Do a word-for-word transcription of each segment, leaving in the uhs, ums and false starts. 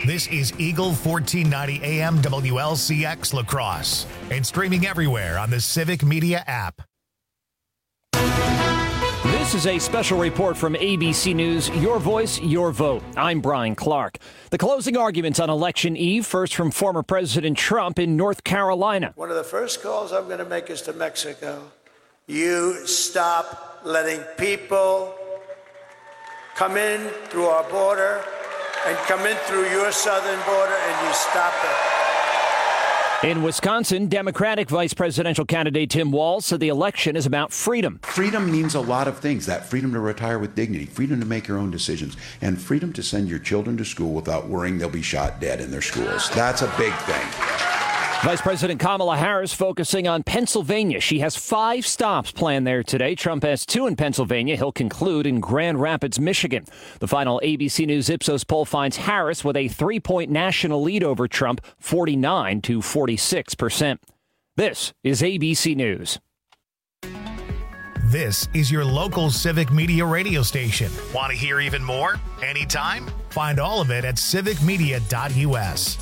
This is Eagle fourteen ninety A M W L C X La Crosse and streaming everywhere on the Civic Media app. This is a special report from A B C News, Your Voice, Your Vote. I'm Brian Clark. The closing arguments on election eve, first from former President Trump in North Carolina. One of the first calls I'm going to make is to Mexico. You stop letting people come in through our border and come in through your southern border, and you stop it. In Wisconsin, Democratic Vice Presidential candidate Tim Walz said the election is about freedom. Freedom means a lot of things. That freedom to retire with dignity, freedom to make your own decisions, and freedom to send your children to school without worrying they'll be shot dead in their schools. That's a big thing. Vice President Kamala Harris focusing on Pennsylvania. She has five stops planned there today. Trump has two in Pennsylvania. He'll conclude in Grand Rapids, Michigan. The final A B C News Ipsos poll finds Harris with a three-point national lead over Trump, forty-nine to forty-six percent. This is A B C News. This is your local Civic Media radio station. Want to hear even more? Anytime? Find all of it at civic media dot U S.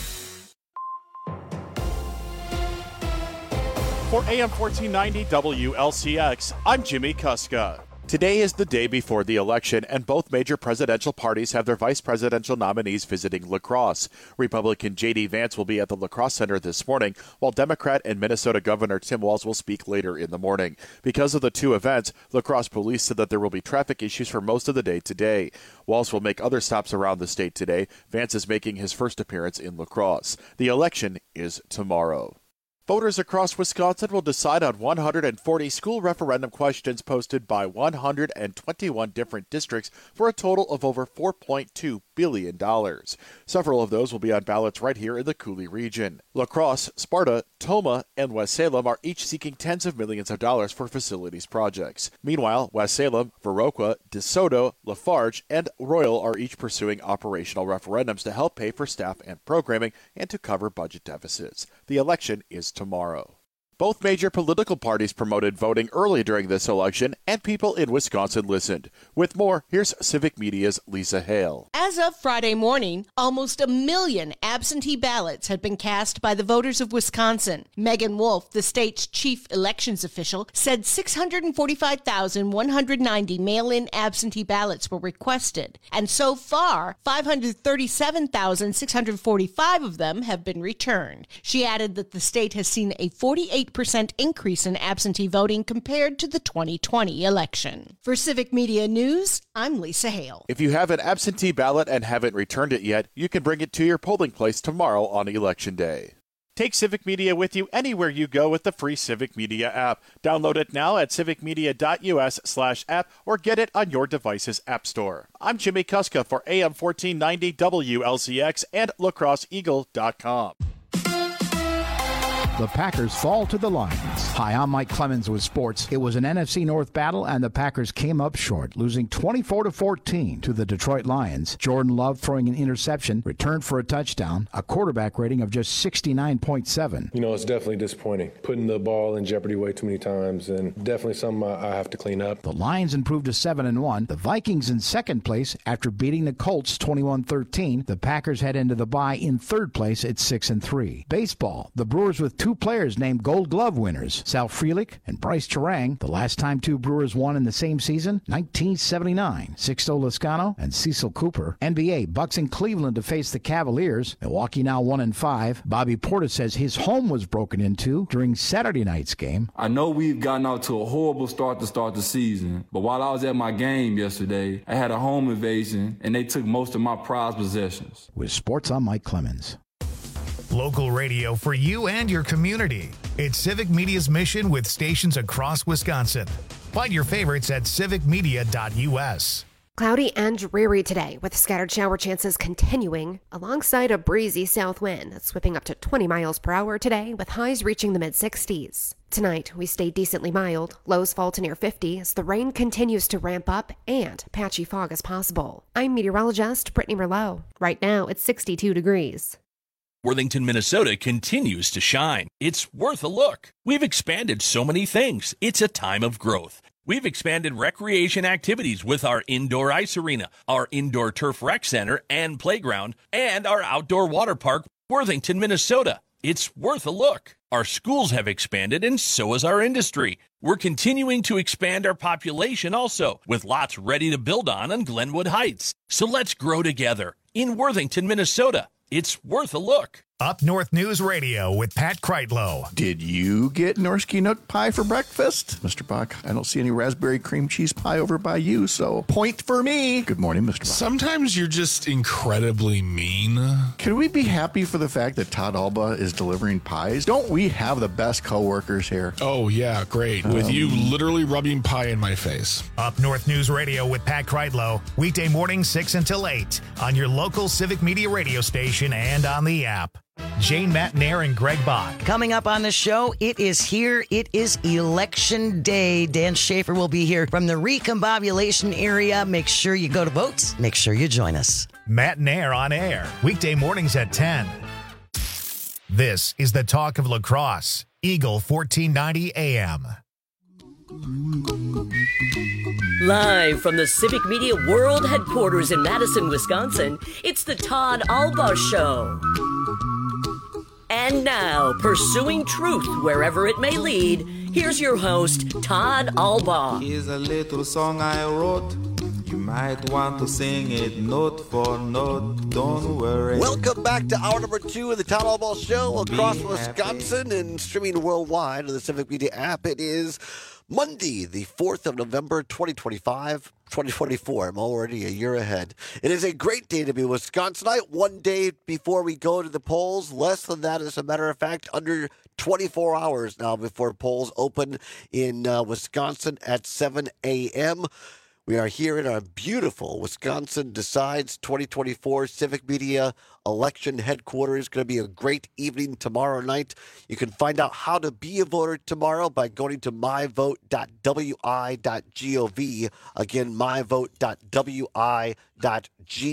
For A M fourteen ninety W L C X, I'm Jimmy Kuska. Today is the day before the election, and both major presidential parties have their vice presidential nominees visiting La Crosse. Republican J D Vance will be at the La Crosse Center this morning, while Democrat and Minnesota Governor Tim Walz will speak later in the morning. Because of the two events, La Crosse police said that there will be traffic issues for most of the day today. Walz will make other stops around the state today. Vance is making his first appearance in La Crosse. The election is tomorrow. Voters across Wisconsin will decide on one hundred forty school referendum questions posted by one hundred twenty-one different districts for a total of over four point two billion dollars. Several of those will be on ballots right here in the Coulee region. La Crosse, Sparta, Tomah, and West Salem are each seeking tens of millions of dollars for facilities projects. Meanwhile, West Salem, Viroqua, DeSoto, Lafarge, and Royal are each pursuing operational referendums to help pay for staff and programming and to cover budget deficits. The election is tomorrow. Both major political parties promoted voting early during this election, and people in Wisconsin listened. With more, here's Civic Media's Lisa Hale. As of Friday morning, almost a million absentee ballots had been cast by the voters of Wisconsin. Megan Wolf, the state's chief elections official, said six hundred forty-five thousand one hundred ninety mail-in absentee ballots were requested, and so far, five hundred thirty-seven thousand six hundred forty-five of them have been returned. She added that the state has seen a forty-eight percent increase in absentee voting compared to the twenty twenty election. For Civic Media News, I'm Lisa Hale. If you have an absentee ballot and haven't returned it yet, you can bring it to your polling place tomorrow on Election Day. Take Civic Media with you anywhere you go with the free Civic Media app. Download it now at civic media dot U S slash app or get it on your device's app store. I'm Jimmy Kuska for A M fourteen ninety W L C X and La Crosse Eagle dot com. The Packers fall to the Lions. Hi, I'm Mike Clemens with sports. It was an N F C North battle, and the Packers came up short, losing twenty-four to fourteen to the Detroit Lions. Jordan Love throwing an interception, returned for a touchdown, a quarterback rating of just sixty-nine point seven. You know, it's definitely disappointing. Putting the ball in jeopardy way too many times, and definitely something I have to clean up. The Lions improved to seven and one. The Vikings in second place after beating the Colts twenty-one thirteen. The Packers head into the bye in third place at six and three. Baseball, the Brewers with two players named Gold Glove winners, Sal Frelick and Bryce Terang. The last time two Brewers won in the same season, nineteen seventy-nine. Sixto Lezcano and Cecil Cooper. N B A, Bucks in Cleveland to face the Cavaliers. Milwaukee now one and five. Bobby Portis says his home was broken into during Saturday night's game. I know we've gotten out to a horrible start to start the season, but while I was at my game yesterday, I had a home invasion and they took most of my prized possessions. With sports, I'm Mike Clemens. Local radio for you and your community. It's Civic Media's mission with stations across Wisconsin. Find your favorites at civic media dot U S. Cloudy and dreary today, with scattered shower chances continuing, alongside a breezy south wind that's whipping up to twenty miles per hour today, with highs reaching the mid-sixties. Tonight, we stay decently mild. Lows fall to near fifty as the rain continues to ramp up and patchy fog is possible. I'm meteorologist Brittany Merlot. Right now, it's sixty-two degrees. Worthington, Minnesota continues to shine. It's worth a look. We've expanded so many things. It's a time of growth. We've expanded recreation activities with our indoor ice arena, our indoor turf rec center and playground, and our outdoor water park, Worthington, Minnesota. It's worth a look. Our schools have expanded, and so has our industry. We're continuing to expand our population also, with lots ready to build on on Glenwood Heights. So let's grow together in Worthington, Minnesota. It's worth a look. Up North News Radio with Pat Kreitlow. Did you get Norsky Nook pie for breakfast? Mister Bach, I don't see any raspberry cream cheese pie over by you, so point for me. Good morning, Mister Bach. Sometimes you're just incredibly mean. Can we be happy for the fact that Todd Alba is delivering pies? Don't we have the best coworkers here? Oh, yeah, great. With um, you literally rubbing pie in my face. Up North News Radio with Pat Kreitlow. Weekday morning, six until eight on your local Civic Media radio station and on the app. Jane Matnair and Greg Bach. Coming up on the show, it is here. It is Election Day. Dan Schaefer will be here from the recombobulation area. Make sure you go to votes. Make sure you join us. Matnair on air. Weekday mornings at ten. This is the talk of La Crosse. Eagle fourteen ninety A M. Live from the Civic Media World Headquarters in Madison, Wisconsin, it's the Todd Alba Show. And now, pursuing truth wherever it may lead, here's your host, Todd Alba. Here's a little song I wrote. You might want to sing it note for note. Don't worry. Welcome back to hour number two of the Todd Alba Show across Wisconsin and streaming worldwide on the Civic Media app. It is Monday, the fourth of November, twenty twenty-five. twenty twenty-four. I'm already a year ahead. It is a great day to be Wisconsinite. One day before we go to the polls. Less than that, as a matter of fact, under twenty-four hours now before polls open in uh, Wisconsin at seven a.m. We are here in our beautiful Wisconsin Decides twenty twenty-four Civic Media election headquarters. Going to be a great evening tomorrow night. You can find out how to be a voter tomorrow by going to my vote dot w i dot gov. Again, my vote dot w i dot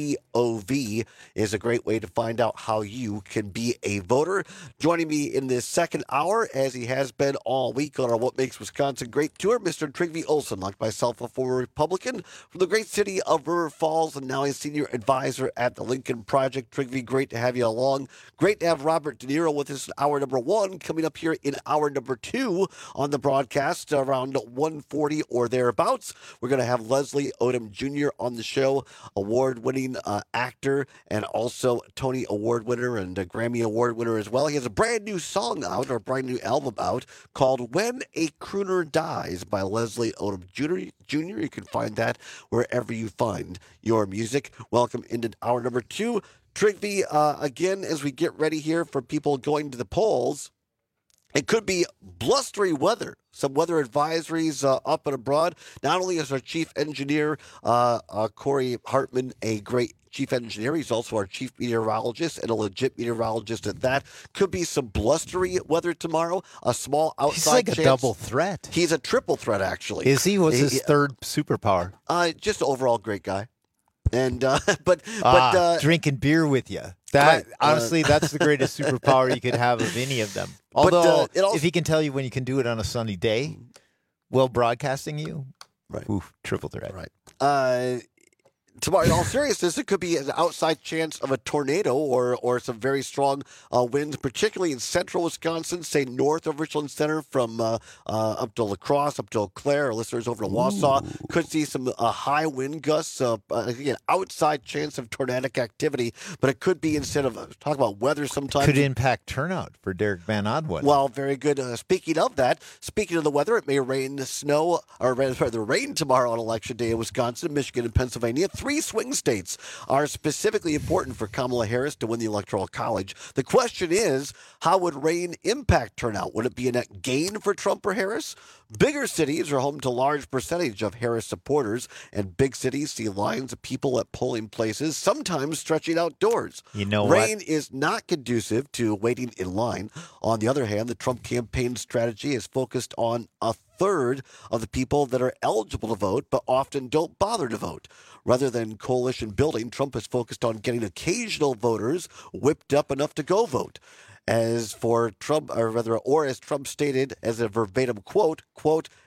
gov is a great way to find out how you can be a voter. Joining me in this second hour, as he has been all week on our What Makes Wisconsin Great tour, Mister Trygve Olsen, like myself, a former Republican from the great city of River Falls, and now a senior advisor at the Lincoln Project. Trygve, great to have you along. Great to have Robert De Niro with us in hour number one. Coming up here in hour number two on the broadcast around one forty or thereabouts, we're going to have Leslie Odom Junior on the show, award-winning uh, actor and also Tony Award winner and a Grammy Award winner as well. He has a brand new song out, or a brand new album out, called When a Crooner Dies by Leslie Odom Junior Junior You can find that wherever you find your music. Welcome into hour number two. Trygve, uh, again, as we get ready here for people going to the polls, it could be blustery weather. Some weather advisories uh, up and abroad. Not only is our chief engineer, uh, uh, Corey Hartman, a great chief engineer, he's also our chief meteorologist and a legit meteorologist at that. Could be some blustery weather tomorrow. A small outside He's like chance. a double threat. He's a triple threat, actually. Is he? What's he, his third superpower? Uh, just overall great guy. And uh, but ah, but uh, drinking beer with you. That right, honestly, uh, that's the greatest superpower you could have of any of them. Although, but, uh, also, if he can tell you when you can do it on a sunny day, while broadcasting you, right? Oof, triple threat. Right. Uh, tomorrow, in all seriousness, it could be an outside chance of a tornado or or some very strong uh, winds, particularly in central Wisconsin, say north of Richland Center from uh, uh, up to La Crosse, up to Eau Claire. Our listeners over to Wausau could see some uh, high wind gusts. Uh, again, outside chance of tornadic activity, but it could be, instead of uh, talking about weather sometimes. Could impact turnout for Derek Van Odwin. Well, very good. Uh, speaking of that, speaking of the weather, it may rain, snow, or rather rain tomorrow on Election Day in Wisconsin, Michigan, and Pennsylvania. Three swing states are specifically important for Kamala Harris to win the Electoral College. The question is, how would rain impact turnout? Would it be a net gain for Trump or Harris? Bigger cities are home to a large percentage of Harris supporters, and big cities see lines of people at polling places, sometimes stretching outdoors. You know Rain what? is not conducive to waiting in line. On the other hand, the Trump campaign strategy is focused on a third of the people that are eligible to vote but often don't bother to vote. Rather than coalition building, Trump is focused on getting occasional voters whipped up enough to go vote. As for Trump, or rather, or as Trump stated as a verbatim quote, quote,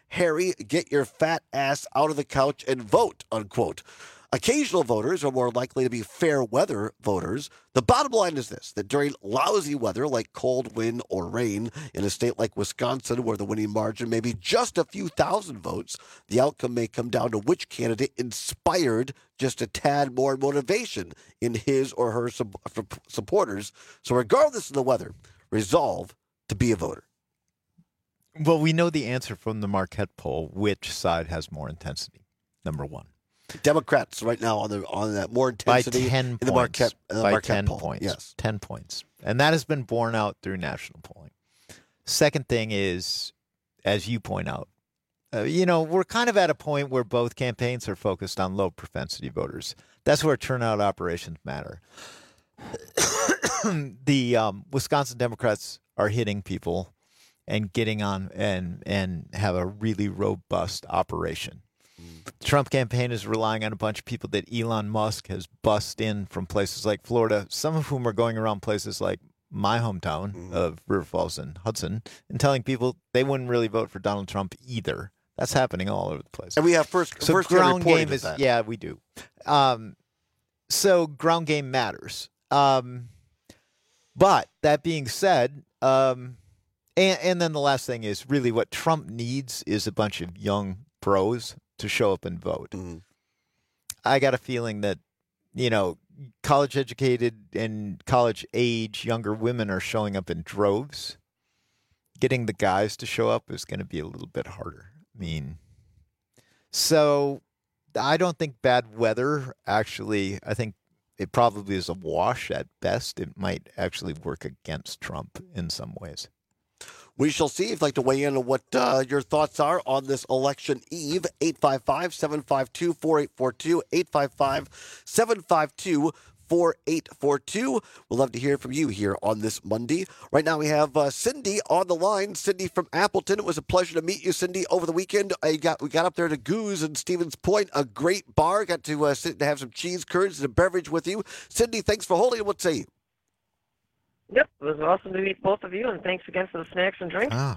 Harry, get your fat ass out of the couch and vote, unquote. Occasional voters are more likely to be fair weather voters. The bottom line is this, that during lousy weather like cold wind or rain in a state like Wisconsin, where the winning margin may be just a few thousand votes, the outcome may come down to which candidate inspired just a tad more motivation in his or her sub- supporters. So regardless of the weather, resolve to be a voter. Well, we know the answer from the Marquette poll, which side has more intensity, number one. Democrats right now on the on that more intensity by ten in points. the Marquette, uh, by Marquette ten poll. points. Yes, ten points, and that has been borne out through national polling. Second thing is, as you point out, uh, you know, we're kind of at a point where both campaigns are focused on low propensity voters. That's where turnout operations matter. the um, Wisconsin Democrats are hitting people and getting on and and have a really robust operation. The Trump campaign is relying on a bunch of people that Elon Musk has bussed in from places like Florida, some of whom are going around places like my hometown mm. of River Falls and Hudson, and telling people they wouldn't really vote for Donald Trump either. That's happening all over the place. And we have first, so first ground game is that. yeah, we do. Um, so ground game matters. Um, but that being said, um, and, and then the last thing is really what Trump needs is a bunch of young pros to show up and vote. Mm-hmm. I got a feeling that, you know, college educated and college age younger women are showing up in droves. Getting the guys to show up is going to be a little bit harder. I mean, so I don't think bad weather actually, I think it probably is a wash at best. It might actually work against Trump in some ways. We shall see. If you'd like to weigh in on what uh, your thoughts are on this election eve, eight five five, seven five two, four eight four two, eight five five, seven five two, four eight four two. We'd love to hear from you here on this Monday. Right now we have uh, Cindy on the line. Cindy from Appleton. It was a pleasure to meet you, Cindy, over the weekend. I got We got up there to Goose and Stevens Point, a great bar. Got to uh, sit and have some cheese curds and a beverage with you. Cindy, thanks for holding. What say you? Yep, it was awesome to meet both of you, and thanks again for the snacks and drinks. Ah.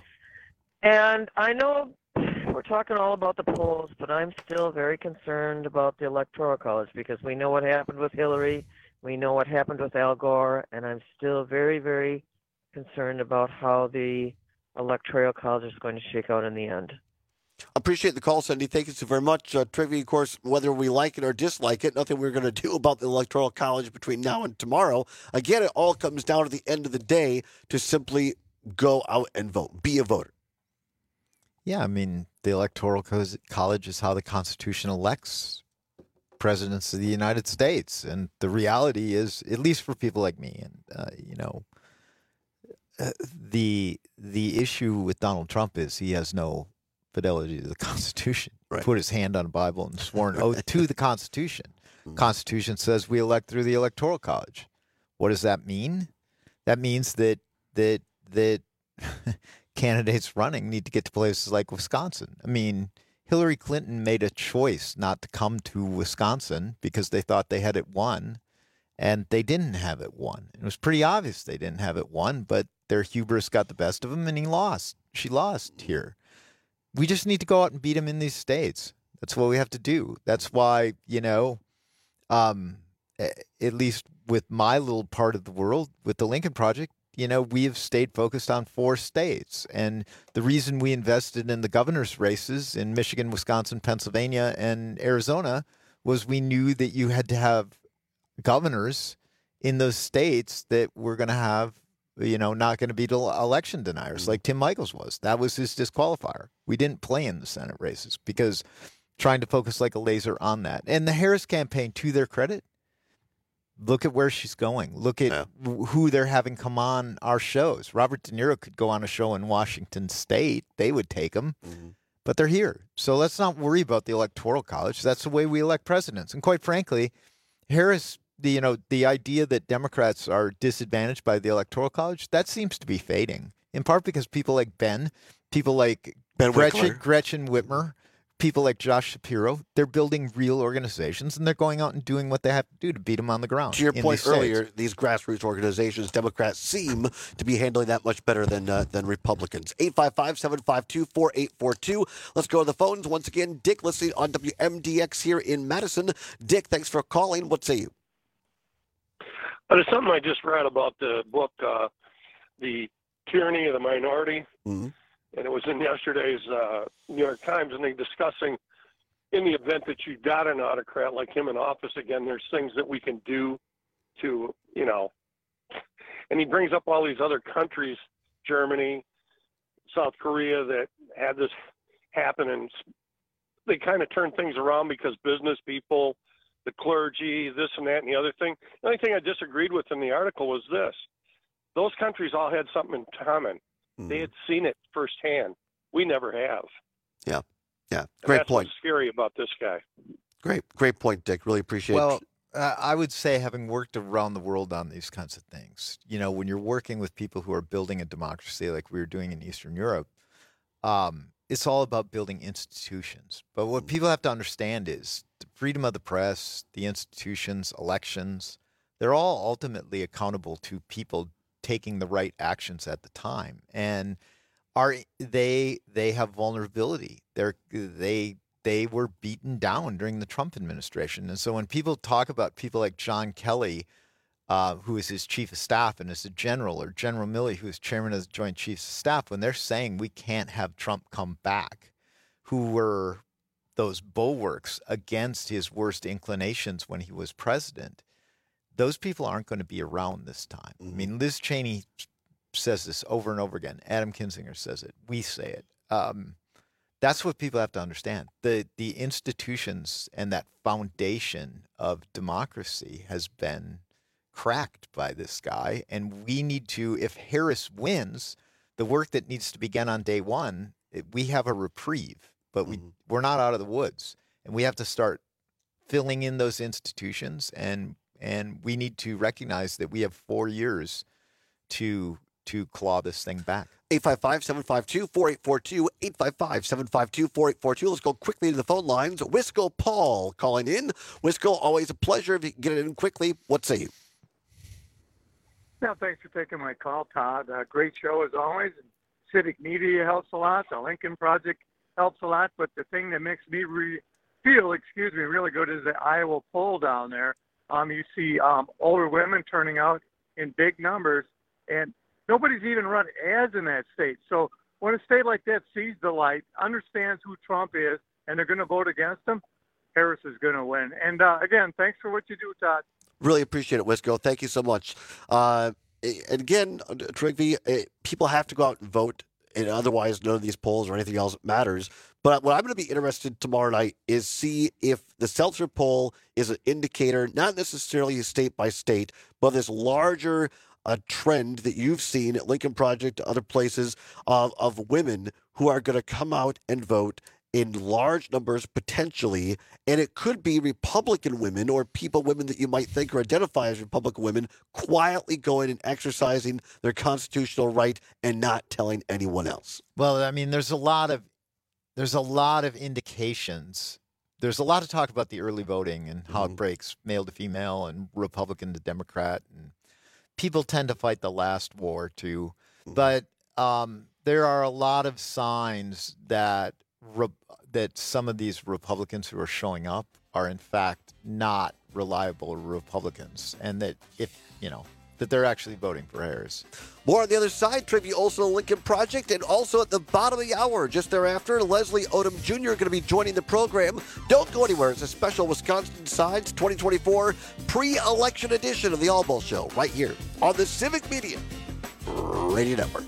And I know we're talking all about the polls, but I'm still very concerned about the Electoral College because we know what happened with Hillary, we know what happened with Al Gore, and I'm still very, very concerned about how the Electoral College is going to shake out in the end. Appreciate the call, Cindy. Thank you so very much. Uh, trivia, of course, whether we like it or dislike it, nothing we're going to do about the Electoral College between now and tomorrow. Again, it all comes down to the end of the day to simply go out and vote, be a voter. Yeah, I mean, the Electoral College is how the Constitution elects presidents of the United States. And the reality is, at least for people like me, and, uh, you know, uh, the the issue with Donald Trump is he has no fidelity to the Constitution. Right. Put his hand on a Bible and swore an oath to the Constitution. Mm-hmm. Constitution says we elect through the Electoral College. What does that mean? That means that that that candidates running need to get to places like Wisconsin. I mean, Hillary Clinton made a choice not to come to Wisconsin because they thought they had it won, and they didn't have it won. It was pretty obvious they didn't have it won, but their hubris got the best of them, and he lost. She lost here. We just need to go out and beat them in these states. That's what we have to do. That's why, you know, um, at least with my little part of the world, with the Lincoln Project, you know, we have stayed focused on four states. And the reason we invested in the governor's races in Michigan, Wisconsin, Pennsylvania, and Arizona was we knew that you had to have governors in those states that were going to have, you know, not going to be election deniers like Tim Michels was. That was his disqualifier. We didn't play in the Senate races because trying to focus like a laser on that. And the Harris campaign, to their credit, look at where she's going. Look at yeah. who they're having come on our shows. Robert De Niro could go on a show in Washington State. They would take him. Mm-hmm. But they're here. So let's not worry about the Electoral College. That's the way we elect presidents. And quite frankly, Harris... The, you know, the idea that Democrats are disadvantaged by the Electoral College, that seems to be fading, in part because people like Ben, people like Ben Gretchen, Winkler. Gretchen Whitmer, people like Josh Shapiro, they're building real organizations, and they're going out and doing what they have to do to beat them on the ground. To your point these earlier, states. these grassroots organizations, Democrats seem to be handling that much better than uh, than Republicans. eight five five, seven five two, four eight four two. Let's go to the phones. Once again, Dick listening on W M D X here in Madison. Dick, thanks for calling. What say you? Uh, there's something I just read about the book, uh, The Tyranny of the Minority. Mm-hmm. And it was in yesterday's uh, New York Times, and they're discussing in the event that you got an autocrat like him in office again, there's things that we can do to, you know, and he brings up all these other countries, Germany, South Korea, that had this happen, and they kind of turned things around because business people, the clergy, this and that and the other thing. The only thing I disagreed with in the article was this. Those countries all had something in common. Mm-hmm. They had seen it firsthand. We never have. Yeah, yeah. And great that's point. What's scary about this guy. Great, great point, Dick. Really appreciate well, it. Uh, I would say, having worked around the world on these kinds of things, you know, when you're working with people who are building a democracy like we were doing in Eastern Europe, um, it's all about building institutions. But what people have to understand is the freedom of the press, the institutions, elections, they're all ultimately accountable to people taking the right actions at the time. And are they they have vulnerability. They're they they were beaten down during the Trump administration. And so when people talk about people like John Kelly, uh, who is his chief of staff and is a general, or General Milley, who is chairman of the Joint Chiefs of Staff, when they're saying we can't have Trump come back, who were those bulwarks against his worst inclinations when he was president, those people aren't going to be around this time. Mm-hmm. I mean, Liz Cheney says this over and over again. Adam Kinzinger says it. We say it. Um, that's what people have to understand. The the institutions and that foundation of democracy has been cracked by this guy. And we need to, if Harris wins, the work that needs to begin on day one, it, we have a reprieve, but we, mm-hmm. we're not out of the woods. And we have to start filling in those institutions, and and we need to recognize that we have four years to to claw this thing back. eight five five, seven five two, four eight four two, eight five five, seven five two, four eight four two. Let's go quickly to the phone lines. Wisco Paul calling in. Wisco, always a pleasure if you can get it in quickly. What say you? Yeah, thanks for taking my call, Todd. Uh, great show as always. Civic Media helps a lot. The Lincoln Project helps a lot. But the thing that makes me re- feel, excuse me, really good is the Iowa poll down there. Um, you see um, older women turning out in big numbers, and nobody's even run ads in that state. So when a state like that sees the light, understands who Trump is, and they're going to vote against him, Harris is going to win. And, uh, again, thanks for what you do, Todd. Really appreciate it, Wisco. Thank you so much. Uh, and again, Trigby, people have to go out and vote, and otherwise none of these polls or anything else matters. But what I'm going to be interested tomorrow night is see if the Seltzer poll is an indicator, not necessarily state by state, but this larger uh, trend that you've seen at Lincoln Project, other places, of, of women who are going to come out and vote in large numbers potentially, and it could be Republican women or people, women that you might think or identify as Republican women, quietly going and exercising their constitutional right and not telling anyone else. Well, I mean, there's a lot of there's a lot of indications. There's a lot of talk about the early voting and how mm-hmm. it breaks male to female and Republican to Democrat, and people tend to fight the last war too. Mm-hmm. But um, there are a lot of signs that Re- that some of these Republicans who are showing up are in fact not reliable Republicans, and that if, you know, that they're actually voting for Harris. More on the other side, tribute also to Lincoln Project, and also at the bottom of the hour, just thereafter, Leslie Odom Junior going to be joining the program. Don't go anywhere. It's a special Wisconsin Sides twenty twenty-four pre-election edition of the All Ball Show right here on the Civic Media Radio Network.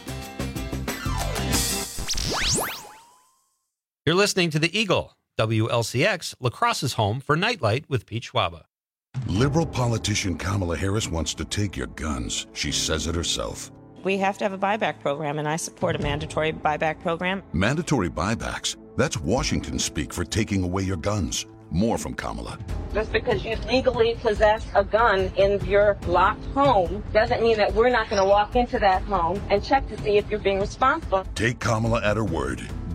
You're listening to The Eagle, W L C X, La Crosse's home for Nightlight with Pete Schwaba. Liberal politician Kamala Harris wants to take your guns. She says it herself. We have to have a buyback program, and I support a mandatory buyback program. Mandatory buybacks? That's Washington speak for taking away your guns. More from Kamala. Just because you legally possess a gun in your locked home doesn't mean that we're not going to walk into that home and check to see if you're being responsible. Take Kamala at her word.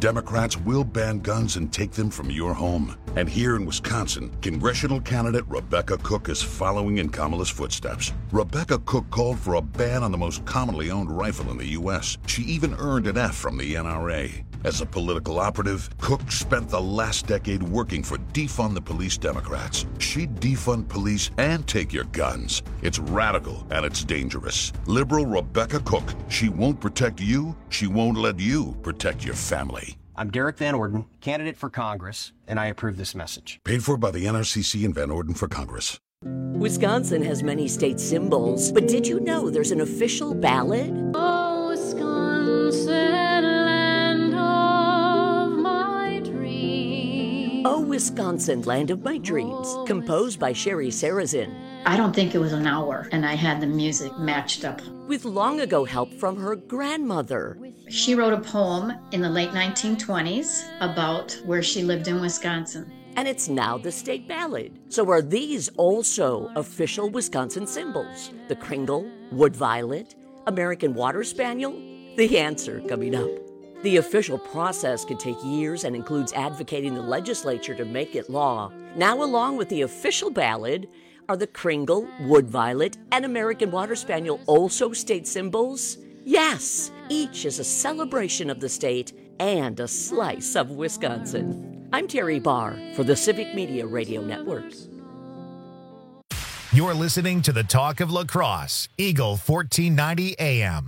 Democrats will ban guns and take them from your home. And here in Wisconsin, congressional candidate Rebecca Cook is following in Kamala's footsteps. Rebecca Cook called for a ban on the most commonly owned rifle in the U S. She even earned an F from the N R A. As a political operative, Cook spent the last decade working for Defund the Police Democrats. She'd defund police and take your guns. It's radical and it's dangerous. Liberal Rebecca Cook. She won't protect you. She won't let you protect your family. I'm Derek Van Orden, candidate for Congress, and I approve this message. Paid for by the N R C C and Van Orden for Congress. Wisconsin has many state symbols, but did you know there's an official ballad? Oh, Wisconsin, land of my dreams. Oh, Wisconsin, land of my dreams, composed by Sherry Sarazin. I don't think it was an hour, and I had the music matched up. With long ago help from her grandmother. She wrote a poem in the late nineteen twenties about where she lived in Wisconsin. And it's now the state ballad. So are these also official Wisconsin symbols? The Kringle, Wood Violet, American Water Spaniel? The answer coming up. The official process can take years and includes advocating the legislature to make it law. Now, along with the official ballad, are the Kringle, Wood Violet, and American Water Spaniel also state symbols? Yes, each is a celebration of the state and a slice of Wisconsin. I'm Terry Barr for the Civic Media Radio Network. You're listening to the Talk of La Crosse, Eagle fourteen ninety A M.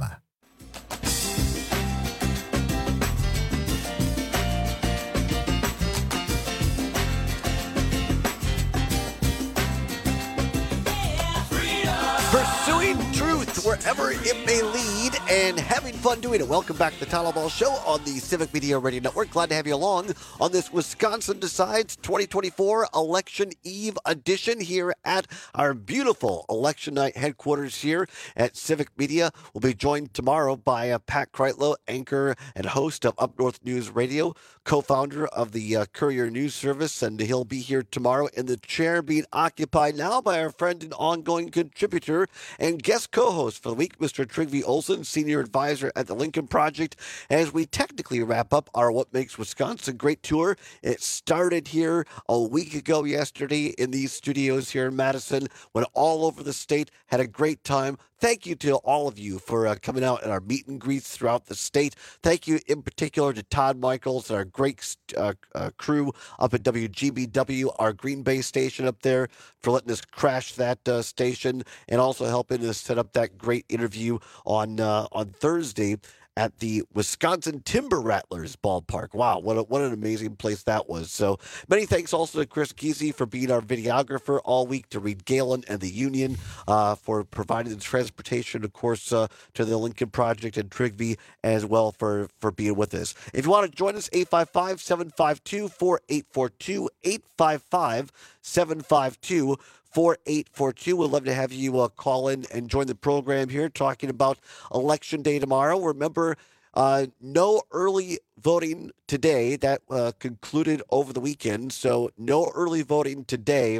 Pursuing truth wherever it may lead and having fun doing it. Welcome back to the Tyler Ball Show on the Civic Media Radio Network. Glad to have you along on this Wisconsin Decides twenty twenty-four Election Eve edition here at our beautiful election night headquarters here at Civic Media. We'll be joined tomorrow by uh, Pat Kreitlow, anchor and host of Up North News Radio, co-founder of the uh, Courier News Service, and he'll be here tomorrow in the chair being occupied now by our friend and ongoing contributor and guest co-host for the week, Mister Trygve Olsen, senior advisor at the Lincoln Project, as we technically wrap up our What Makes Wisconsin Great tour. It started here a week ago yesterday in these studios here in Madison, went all over the state, had a great time. Thank you to all of you for uh, coming out at our meet and greets throughout the state. Thank you in particular to Todd Michaels and our great uh, uh, crew up at W G B W, our Green Bay station up there, for letting us crash that uh, station and also helping us set up that great interview on uh, on Thursday at the Wisconsin Timber Rattlers ballpark. Wow, what a, what an amazing place that was. So many thanks also to Chris Giese for being our videographer all week, to Reed Galen and the Union uh, for providing the transportation, of course, uh, to the Lincoln Project, and Trygve as well for, for being with us. If you want to join us, eight five five, seven five two, four eight four two, eight five five, seven five two, four eight four two. We'd love to have you uh, call in and join the program here talking about Election Day tomorrow. Remember, uh, no early voting today. That uh, concluded over the weekend, so no early voting today.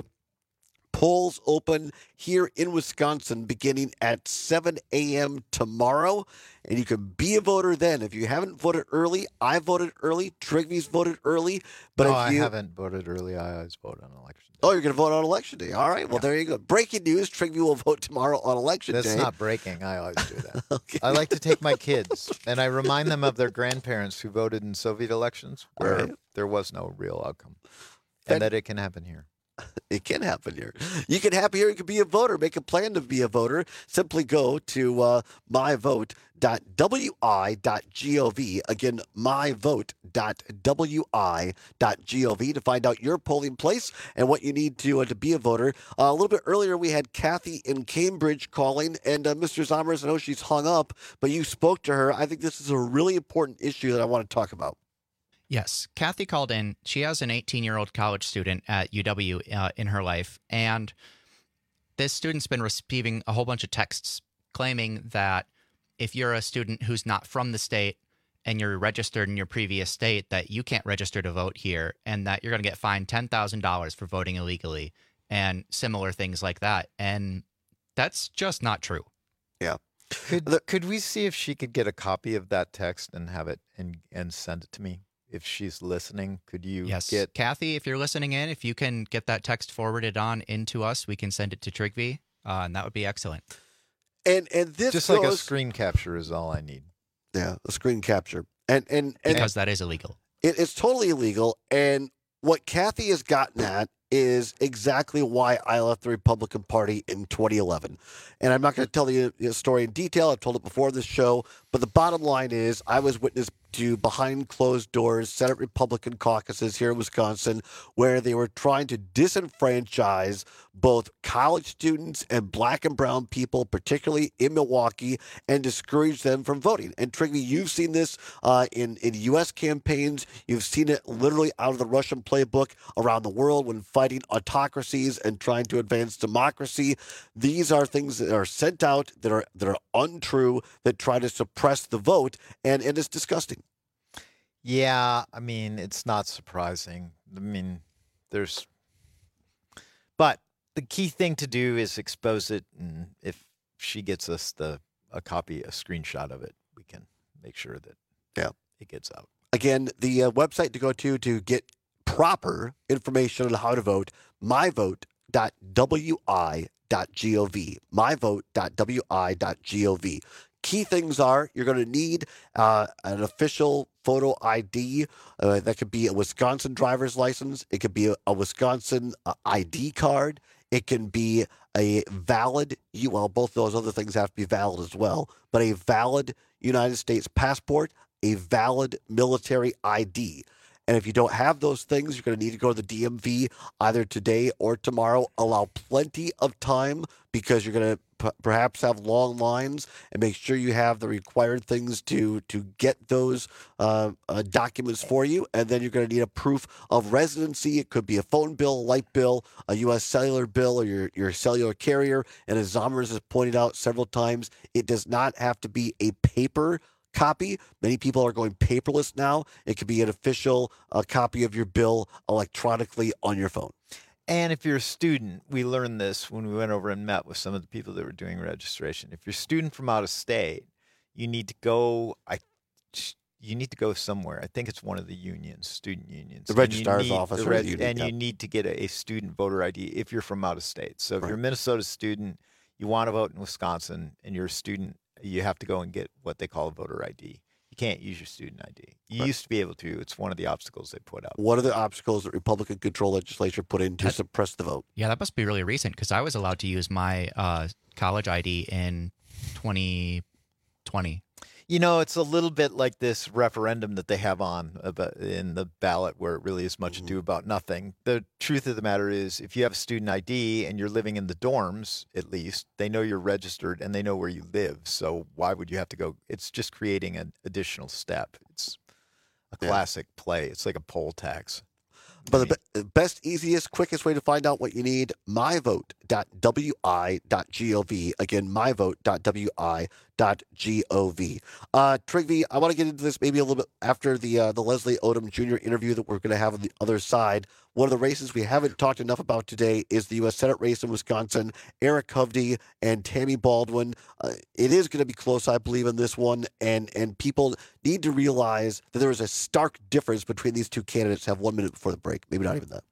Polls open here in Wisconsin beginning at seven a.m. tomorrow, and you can be a voter then. If you haven't voted early, I voted early, Trygve's voted early. But no, if you I haven't voted early. I always vote on election day. Oh, you're going to vote on election day. All right, well, yeah. There you go. Breaking news, Trygve will vote tomorrow on election That's day. That's not breaking. I always do that. Okay. I like to take my kids, and I remind them of their grandparents who voted in Soviet elections where right. there was no real outcome, and, and that it can happen here. It can happen here. You can happen here. You can be a voter. Make a plan to be a voter. Simply go to uh, my vote dot w i dot gov. Again, my vote dot w i dot gov to find out your polling place and what you need to uh, to be a voter. Uh, a little bit earlier, we had Kathy in Cambridge calling, and uh, Mister Zomers, I know she's hung up, but you spoke to her. I think this is a really important issue that I want to talk about. Yes. Kathy called in. She has an eighteen-year-old college student at U W uh, in her life, and this student's been receiving a whole bunch of texts claiming that if you're a student who's not from the state and you're registered in your previous state, that you can't register to vote here and that you're going to get fined ten thousand dollars for voting illegally and similar things like that. And that's just not true. Yeah. Could could we see if she could get a copy of that text and have it and, and send it to me? if she's listening, could you Yes. get Kathy, if you're listening in, if you can get that text forwarded on into us, we can send it to Trigvi, uh, and that would be excellent. And and this just goes, like a screen capture is all I need. Yeah, a screen capture. And and, and Because that is illegal. It, it's totally illegal. And what Kathy has gotten at is exactly why I left the Republican Party in twenty eleven. And I'm not going to tell you the story in detail. I've told it before this show. But the bottom line is I was witness to behind closed doors Senate Republican caucuses here in Wisconsin where they were trying to disenfranchise both college students and black and brown people, particularly in Milwaukee, and discourage them from voting. And Trigby, you've seen this uh, in, in U S campaigns. You've seen it literally out of the Russian playbook around the world when fighting autocracies and trying to advance democracy. These are things that are sent out that are that are untrue, that try to suppress the vote, and, and it's disgusting. Yeah, I mean, it's not surprising. I mean, there's... But the key thing to do is expose it, and if she gets us the a copy, a screenshot of it, we can make sure that yeah. it gets out. Again, the uh, website to go to to get proper information on how to vote, my vote dot w i dot gov, my vote dot w i dot gov. Key things are you're going to need uh, an official photo I D. Uh, that could be a Wisconsin driver's license. It could be a, a Wisconsin uh, I D card. It can be a valid, well, both those other things have to be valid as well, but a valid United States passport, a valid military I D. And if you don't have those things, you're going to need to go to the D M V either today or tomorrow. Allow plenty of time because you're going to p- perhaps have long lines, and make sure you have the required things to to get those uh, uh, documents for you. And then you're going to need a proof of residency. It could be a phone bill, a light bill, a U S cellular bill, or your, your cellular carrier. And as Zommers has pointed out several times, it does not have to be a paper copy. Many people are going paperless now. It could be an official uh, copy of your bill electronically on your phone. And if you're a student, we learned this when we went over and met with some of the people that were doing registration. If you're a student from out of state, you need to go. I, you need to go somewhere. I think it's one of the unions, student unions. The registrar's office, the or reg- the union, and yeah. you need to get a, a student voter I D if you're from out of state. So if Right. you're a Minnesota student, you want to vote in Wisconsin, and you're a student, you have to go and get what they call a voter I D. You can't use your student I D. You Right. used to be able to. It's one of the obstacles they put out. What are the obstacles that Republican-controlled legislature put in to That's- suppress the vote? Yeah, that must be really recent because I was allowed to use my uh, college I D in twenty twenty. You know, it's a little bit like this referendum that they have on about in the ballot where it really is much ado about nothing. The truth of the matter is if you have a student I D and you're living in the dorms, at least, they know you're registered and they know where you live. So why would you have to go? It's just creating an additional step. It's a Yeah. classic play. It's like a poll tax. But the, be- the best, easiest, quickest way to find out what you need, my vote dot w i dot gov. Again, my vote dot w i dot gov. Uh, Trigby, I want to get into this maybe a little bit after the uh, the Leslie Odom Junior interview that we're going to have on the other side. One of the races we haven't talked enough about today is the U S Senate race in Wisconsin. Eric Hovde and Tammy Baldwin. Uh, it is going to be close, I believe, in this one, and and people need to realize that there is a stark difference between these two candidates. Have one minute before the break, maybe not even that.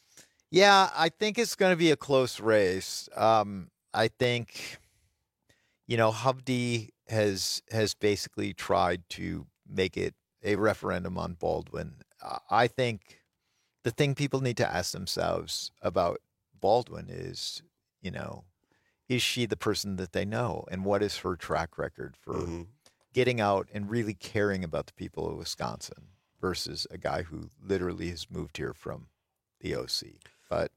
Yeah, I think it's going to be a close race. Um, I think, you know, Hovde has has basically tried to make it a referendum on Baldwin. Uh, I think the thing people need to ask themselves about Baldwin is, you know, is she the person that they know, and what is her track record for Mm-hmm. getting out and really caring about the people of Wisconsin versus a guy who literally has moved here from the O C. But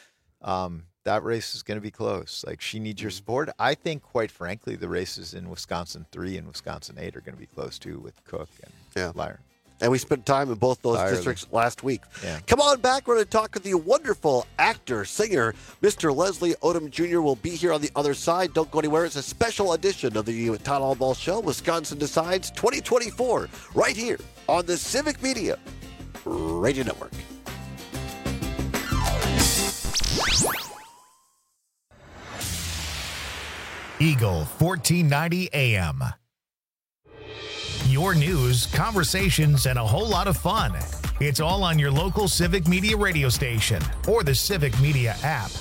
um, that race is going to be close. Like, she needs your support. I think, quite frankly, the races in Wisconsin three and Wisconsin eight are going to be close too, with Cook and Yeah. Lyron. And we spent time in both those Entirely. districts last week. Yeah. Come on back. We're going to talk with the wonderful actor, singer, Mister Leslie Odom Junior will be here on the other side. Don't go anywhere. It's a special edition of the Todd Allball Show, Wisconsin Decides twenty twenty-four, right here on the Civic Media Radio Network. Eagle fourteen ninety A M. Your your news, conversations, and a whole lot of fun. It's all on your local Civic Media radio station or the Civic Media app.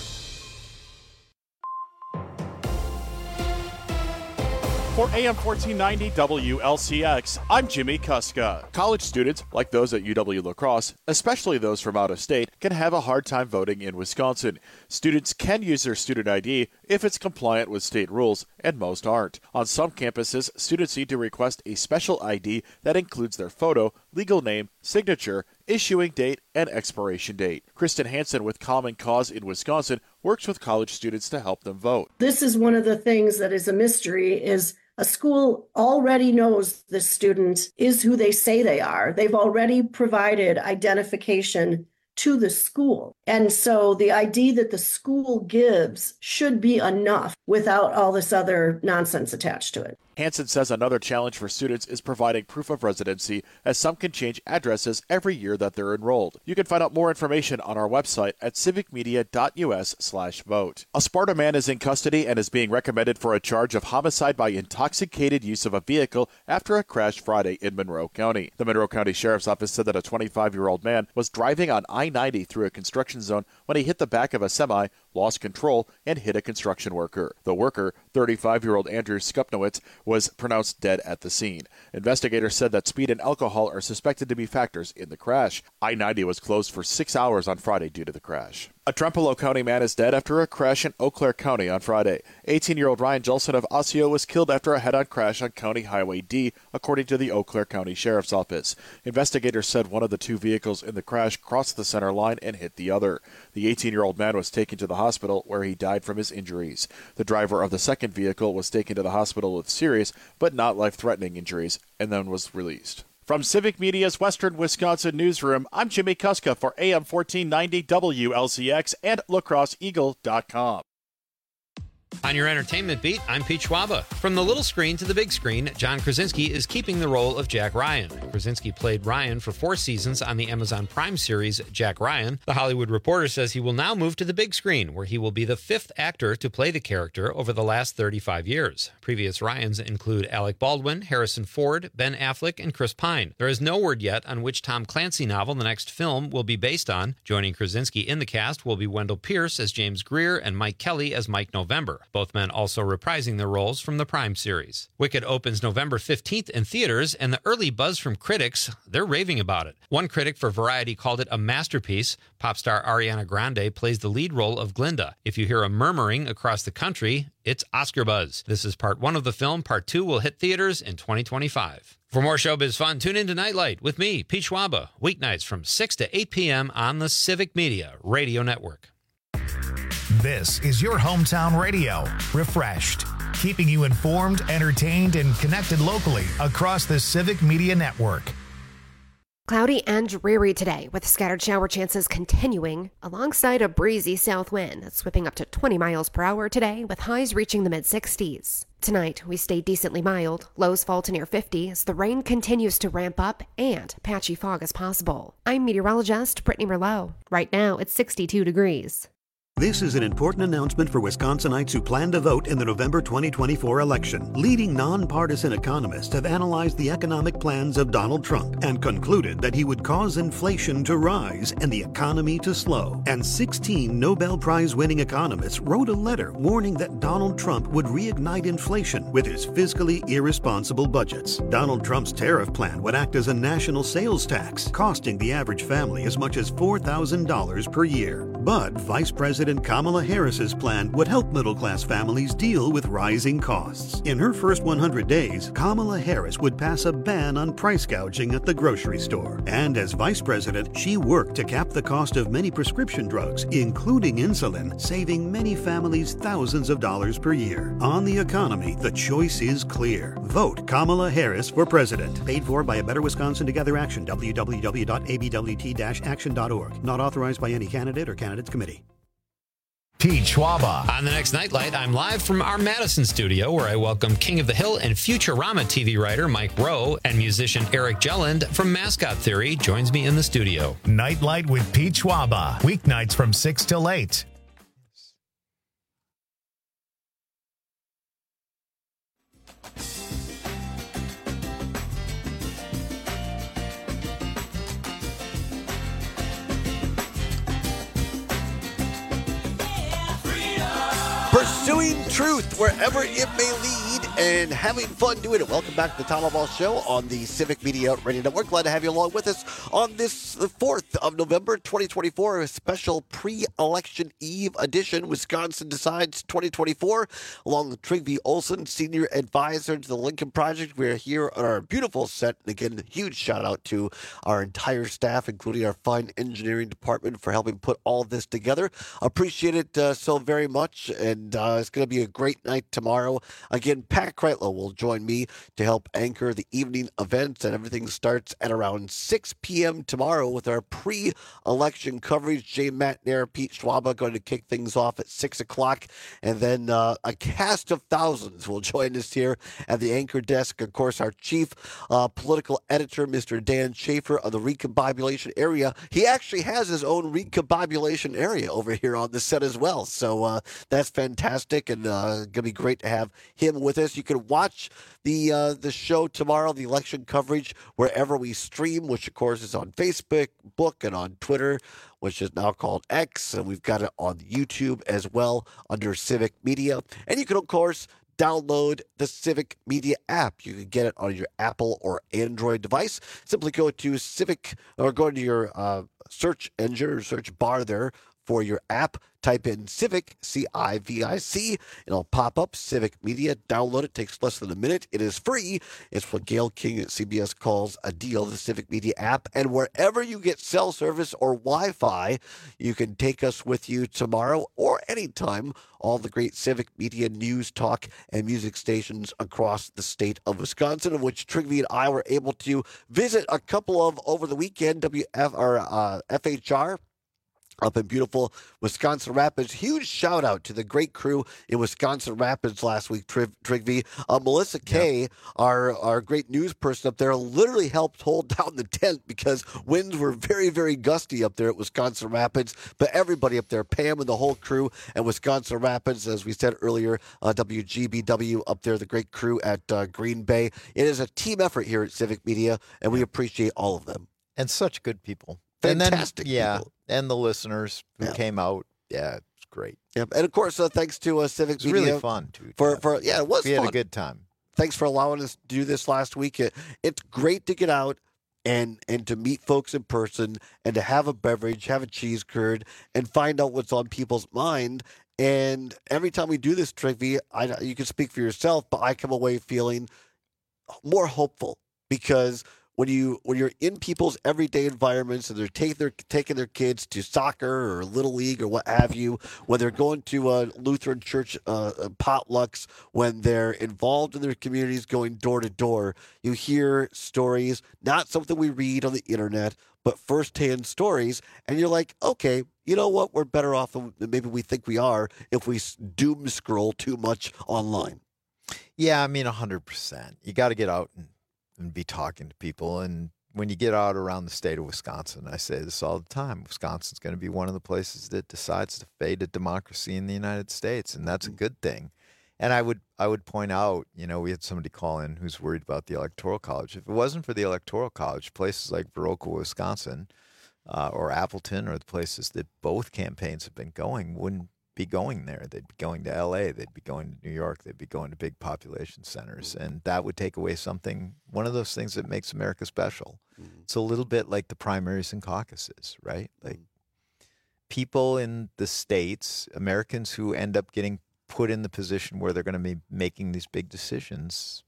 For A M fourteen ninety W L C X, I'm Jimmy Kuska. College students, like those at U W-La Crosse, especially those from out of state, can have a hard time voting in Wisconsin. Students can use their student I D if it's compliant with state rules, and most aren't. On some campuses, students need to request a special I D that includes their photo, legal name, signature, issuing date, and expiration date. Kristen Hansen with Common Cause in Wisconsin works with college students to help them vote. This is one of the things that is a mystery is a school already knows the student is who they say they are. They've already provided identification to the school. And so the I D that the school gives should be enough without all this other nonsense attached to it. Hansen says another challenge for students is providing proof of residency, as some can change addresses every year that they're enrolled. You can find out more information on our website at civicmedia.us slash vote. A Sparta man is in custody and is being recommended for a charge of homicide by intoxicated use of a vehicle after a crash Friday in Monroe County. The Monroe County Sheriff's Office said that a twenty-five-year-old man was driving on I ninety through a construction zone when he hit the back of a semi, lost control, and hit a construction worker. The worker, thirty-five-year-old Andrew Skupnowitz, was pronounced dead at the scene. Investigators said that speed and alcohol are suspected to be factors in the crash. I ninety was closed for six hours on Friday due to the crash. A Trempealeau County man is dead after a crash in Eau Claire County on Friday. eighteen-year-old Ryan Jolson of Osseo was killed after a head-on crash on County Highway D, according to the Eau Claire County Sheriff's Office. Investigators said one of the two vehicles in the crash crossed the center line and hit the other. The eighteen-year-old man was taken to the hospital, where he died from his injuries. The driver of the second vehicle was taken to the hospital with serious but not life-threatening injuries and then was released. From Civic Media's Western Wisconsin newsroom, I'm Jimmy Kuska for A M fourteen ninety W L C X and La Crosse Eagle dot com. On your entertainment beat, I'm Pete Schwaba. From the little screen to the big screen, John Krasinski is keeping the role of Jack Ryan. Krasinski played Ryan for four seasons on the Amazon Prime series Jack Ryan. The Hollywood Reporter says he will now move to the big screen, where he will be the fifth actor to play the character over the last thirty-five years. Previous Ryans include Alec Baldwin, Harrison Ford, Ben Affleck, and Chris Pine. There is no word yet on which Tom Clancy novel the next film will be based on. Joining Krasinski in the cast will be Wendell Pierce as James Greer and Mike Kelly as Mike November. Both men also reprising their roles from the Prime series. Wicked opens November fifteenth in theaters, and the early buzz from critics, they're raving about it. One critic for Variety called it a masterpiece. Pop star Ariana Grande plays the lead role of Glinda. If you hear a murmuring across the country, it's Oscar buzz. This is part one of the film. Part two will hit theaters in twenty twenty-five. For more showbiz fun, tune in to Nightlight with me, Pete Schwaba, weeknights from six to eight p.m. on the Civic Media Radio Network. This is your hometown radio, refreshed, keeping you informed, entertained, and connected locally across the Civic Media Network. Cloudy and dreary today, with scattered shower chances continuing, alongside a breezy south wind that's whipping up to twenty miles per hour today, with highs reaching the mid-sixties. Tonight, we stay decently mild, lows fall to near fifty as the rain continues to ramp up and patchy fog is possible. I'm meteorologist Brittany Merlot. Right now, it's sixty-two degrees. This is an important announcement for Wisconsinites who plan to vote in the November twenty twenty-four election. Leading nonpartisan economists have analyzed the economic plans of Donald Trump and concluded that he would cause inflation to rise and the economy to slow. And sixteen Nobel Prize-winning economists wrote a letter warning that Donald Trump would reignite inflation with his fiscally irresponsible budgets. Donald Trump's tariff plan would act as a national sales tax, costing the average family as much as four thousand dollars per year. But Vice President Kamala Harris's plan would help middle-class families deal with rising costs. In her first one hundred days, Kamala Harris would pass a ban on price gouging at the grocery store. And as Vice President, she worked to cap the cost of many prescription drugs, including insulin, saving many families thousands of dollars per year. On the economy, the choice is clear. Vote Kamala Harris for president. Paid for by A Better Wisconsin Together Action, w w w dot a b w t dash action dot org. Not authorized by any candidate or candidates committee. Pete Schwaba. On the next Nightlight, I'm live from our Madison studio, where I welcome King of the Hill and Futurama T V writer Mike Rowe and musician Eric Jelland from Mascot Theory joins me in the studio. Nightlight with Pete Schwaba, weeknights from six till eight. Pursuing truth wherever it may lead and having fun doing it. Welcome back to the Tom Ball Show on the Civic Media Radio Network. Glad to have you along with us on this the fourth of November, twenty twenty-four, a special pre-election eve edition. Wisconsin Decides twenty twenty-four, along with Trygve Olsen, Senior Advisor to the Lincoln Project. We're here on our beautiful set. And again, huge shout out to our entire staff, including our fine engineering department, for helping put all this together. Appreciate it uh, so very much. And uh, it's going to be a great night tomorrow. Again, Pat Kreitlow will join me to help anchor the evening events, and everything starts at around six p.m. tomorrow with our pre-election coverage. Jay Matnair, Pete Schwaba going to kick things off at six o'clock, and then uh, a cast of thousands will join us here at the anchor desk. Of course, our chief uh, political editor, Mister Dan Schaefer of the Recombobulation area. He actually has his own Recombobulation area over here on the set as well, so uh, that's fantastic, and uh, going to be great to have him with us. You can watch the uh, the show tomorrow, the election coverage, wherever we stream, which of course is on Facebook, book, and on Twitter, which is now called X, and we've got it on YouTube as well under Civic Media. And you can, of course, download the Civic Media app. You can get it on your Apple or Android device. Simply go to Civic, or go to your uh, search engine or search bar there for your app. Type in Civic, C I V I C. It'll pop up, Civic Media. Download it. Takes less than a minute. It is free. It's what Gail King at C B S calls a deal, the Civic Media app. And wherever you get cell service or Wi-Fi, you can take us with you tomorrow or anytime. All the great Civic Media news, talk, and music stations across the state of Wisconsin, of which Trygve and I were able to visit a couple of over the weekend. W F or uh, F H R. Up in beautiful Wisconsin Rapids. Huge shout out to the great crew in Wisconsin Rapids last week, Triv, Trygve. Uh, Melissa Kay, yep. our, our great news person up there, literally helped hold down the tent because winds were very, very gusty up there at Wisconsin Rapids. But everybody up there, Pam and the whole crew at Wisconsin Rapids, as we said earlier, uh, W G B W up there, the great crew at uh, Green Bay. It is a team effort here at Civic Media, and we appreciate all of them. And such good people. Fantastic and then, yeah, people. And the listeners who yeah. came out. Yeah, it's great. Yep. And of course, uh, thanks to uh, Civic It's Media. really fun, too. For, for, yeah, it was we fun. had a good time. Thanks for allowing us to do this last week. It, it's great to get out and, and to meet folks in person and to have a beverage, have a cheese curd, and find out what's on people's mind. And every time we do this, Trygve, I you can speak for yourself, but I come away feeling more hopeful because when you when you're in people's everyday environments and they're taking their taking their kids to soccer or little league or what have you, when they're going to uh, Lutheran church uh, potlucks, when they're involved in their communities, going door to door, you hear stories, not something we read on the internet, but firsthand stories, and you're like, okay, you know what? We're better off than maybe we think we are if we doom scroll too much online. Yeah, I mean, one hundred percent. You got to get out and and be talking to people. And when you get out around the state of Wisconsin, I say this all the time, Wisconsin's going to be one of the places that decides the fate of democracy in the United States, and that's a good thing. And I would I would point out, you know, we had somebody call in who's worried about the Electoral College. If it wasn't for the Electoral College, places like Viroqua, Wisconsin, uh, or Appleton, or the places that both campaigns have been going, wouldn't be going there. They'd be going to L A, they'd be going to New York, they'd be going to big population centers, and that would take away something, one of those things that makes America special. Mm-hmm. It's a little bit like the primaries and caucuses, right? Like mm-hmm. people in the states, Americans who end up getting put in the position where they're going to be making these big decisions,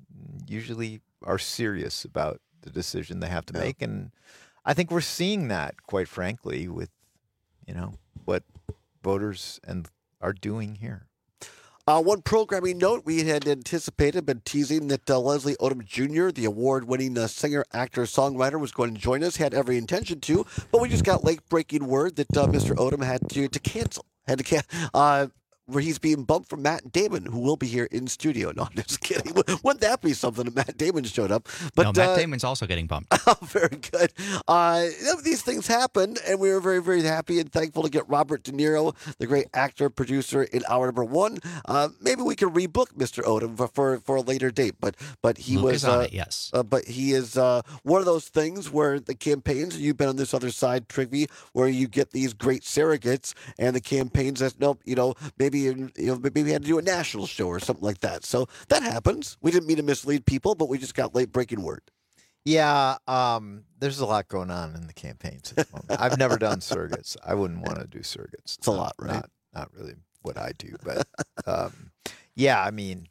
usually are serious about the decision they have to yeah. make, and I think we're seeing that, quite frankly, with, you know, what voters and are doing here. Uh, one programming note, we had anticipated, been teasing that uh, Leslie Odom Junior, the award-winning uh, singer, actor, songwriter, was going to join us. Had every intention to, but we just got late-breaking word that uh, Mister Odom had to to cancel. Had to cancel. Uh, where he's being bumped from Matt Damon, who will be here in studio. No, I'm just kidding. Wouldn't that be something if Matt Damon showed up? But no, Matt uh, Damon's also getting bumped. Oh, very good. Uh, these things happen, and we were very, very happy and thankful to get Robert De Niro, the great actor, producer, in hour number one. Uh, maybe we can rebook Mister Odom for, for, for a later date, but but he Luke was is on uh, it, yes. Uh, but he is uh, one of those things where the campaigns, you've been on this other side, Trygve, where you get these great surrogates, and the campaigns that, nope, you know, maybe maybe you know maybe we had to do a national show or something like that. So that happens. We didn't mean to mislead people, but we just got late breaking word. Yeah, um, there's a lot going on in the campaigns at the moment. I've never done surrogates. I wouldn't want to do surrogates. It's a lot, right? Not, not really what I do, but um, yeah, I mean,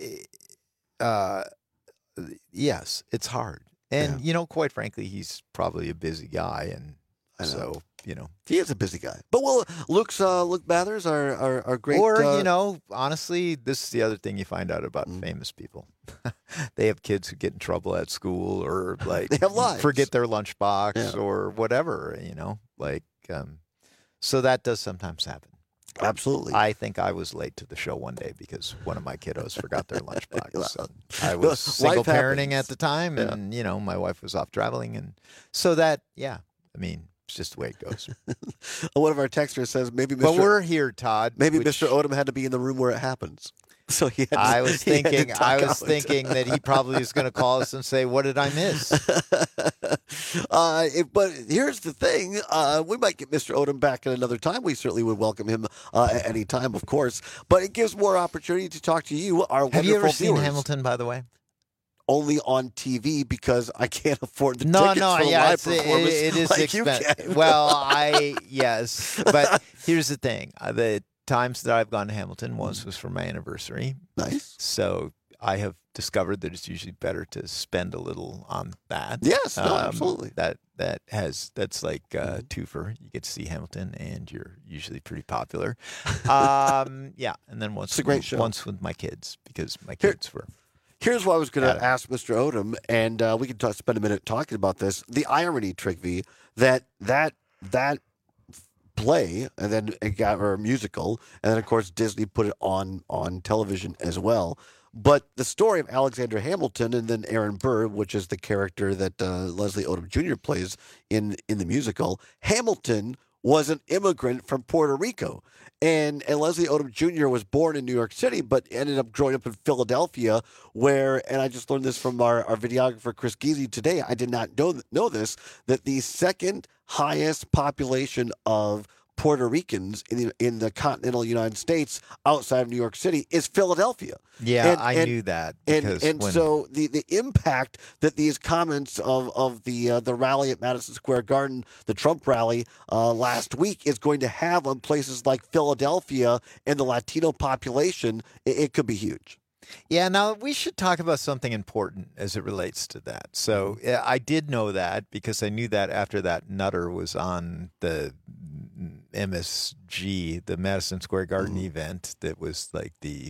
uh, yes, it's hard. And, you know, quite frankly, he's probably a busy guy. And so, you know. He is a busy guy. But, well, Luke's, uh, Luke Mathers, our, our, our great. Or, uh, you know, honestly, this is the other thing you find out about Mm. famous people. They have kids who get in trouble at school or, like, They have lives. forget their lunchbox Yeah. or whatever, you know. Like, um, so that does sometimes happen. Absolutely. I think I was late to the show one day because one of my kiddos forgot their lunchbox. So I was single Life parenting happens. at the time, Yeah. and you know my wife was off traveling, and so that yeah, I mean it's just the way it goes. One of our texters says maybe Mister But we're here, Todd. Maybe which Mister Odom had to be in the room where it happens. So he had to, I was he had to thinking, duck I was out. thinking that he probably is going to call us and say, "What did I miss?" uh, it- but here's the thing: uh, we might get Mister Odom back at another time. We certainly would welcome him uh, at any time, of course. But it gives more opportunity to talk to you, our Have wonderful you ever seen viewers. Hamilton, by the way? Only on T V because I can't afford the No, tickets no, for a yeah, live it's, it, performance it is like you expensive. can. Well, I yes, but here's the thing: uh, the times that I've gone to Hamilton once was for my anniversary. Nice. So I have discovered that it's usually better to spend a little on that. Yes, no, Um, absolutely. That that has that's like uh, twofer. You get to see Hamilton, and you're usually pretty popular. Um, yeah, and then once It's a great show. once with my kids because my kids were. Here's what I was going Got to it. ask Mister Odom, and uh, we can talk, spend a minute talking about this. The irony, Trick V, that that that play, and then it got or musical, and then of course Disney put it on on television as well. But the story of Alexander Hamilton and then Aaron Burr, which is the character that uh, Leslie Odom Junior plays in in the musical, Hamilton was an immigrant from Puerto Rico. And, and Leslie Odom Junior was born in New York City, but ended up growing up in Philadelphia, where, and I just learned this from our, our videographer, Chris Geezy, today. I did not know, know this, that the second highest population of Puerto Ricans in the, in the continental United States outside of New York City is Philadelphia. Yeah, And- I and- knew that And, because and when, so the, the impact that these comments of, of the uh, the rally at Madison Square Garden, the Trump rally uh, last week, is going to have on places like Philadelphia and the Latino population, it, it could be huge. Yeah, now we should talk about something important as it relates to that. So yeah, I did know that because I knew that after that nutter was on the M S G, the Madison Square Garden event that was like the,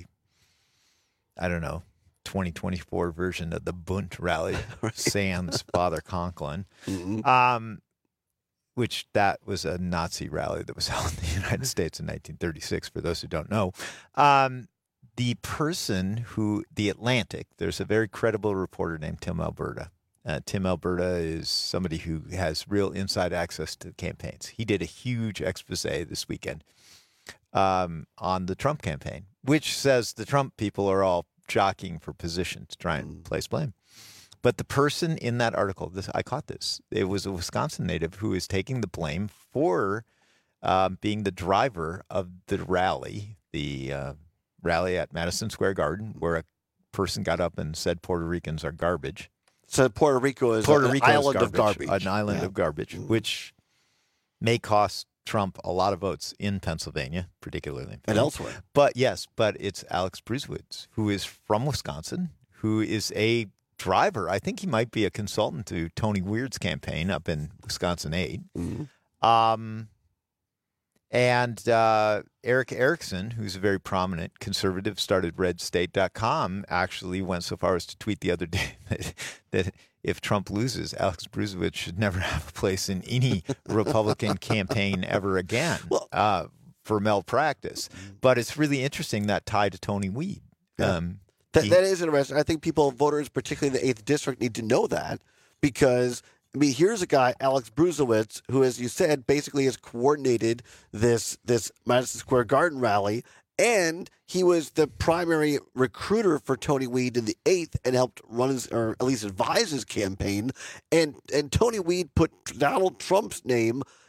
I don't know, twenty twenty-four version of the Bund rally, sans Father Conklin. Um, which that was a Nazi rally that was held in the United States in nineteen thirty-six, for those who don't know. Um, the person who, the Atlantic, there's a very credible reporter named Tim Alberta. Uh, Tim Alberta is somebody who has real inside access to campaigns. He did a huge expose this weekend um, on the Trump campaign, which says the Trump people are all jockeying for position to try and place blame. But the person in that article, this I caught this, it was a Wisconsin native who is taking the blame for um, being the driver of the rally, the uh, rally at Madison Square Garden, where a person got up and said Puerto Ricans are garbage. So Puerto Rico is Puerto an Rico is island of garbage. An island Yeah. of garbage, which may cost Trump a lot of votes in Pennsylvania, particularly. in And elsewhere. But yes, but it's Alex Bruesewitz, who is from Wisconsin, who is a driver. I think he might be a consultant to Tony Weird's campaign up in Wisconsin eight. Um, and uh, Eric Erickson, who's a very prominent conservative, started red state dot com, actually went so far as to tweet the other day that, that if Trump loses, Alex Bruesewitz should never have a place in any Republican campaign ever again uh, for malpractice. But it's really interesting, that tie to Tony Weed. Um, That, he- that is interesting. I think people, voters, particularly in the eighth District, need to know that because, I mean, here's a guy, Alex Bruesewitz, who, as you said, basically has coordinated this this Madison Square Garden rally, and he was the primary recruiter for Tony Weed in the eighth and helped run his, or at least advise his campaign. And and Tony Weed put Donald Trump's name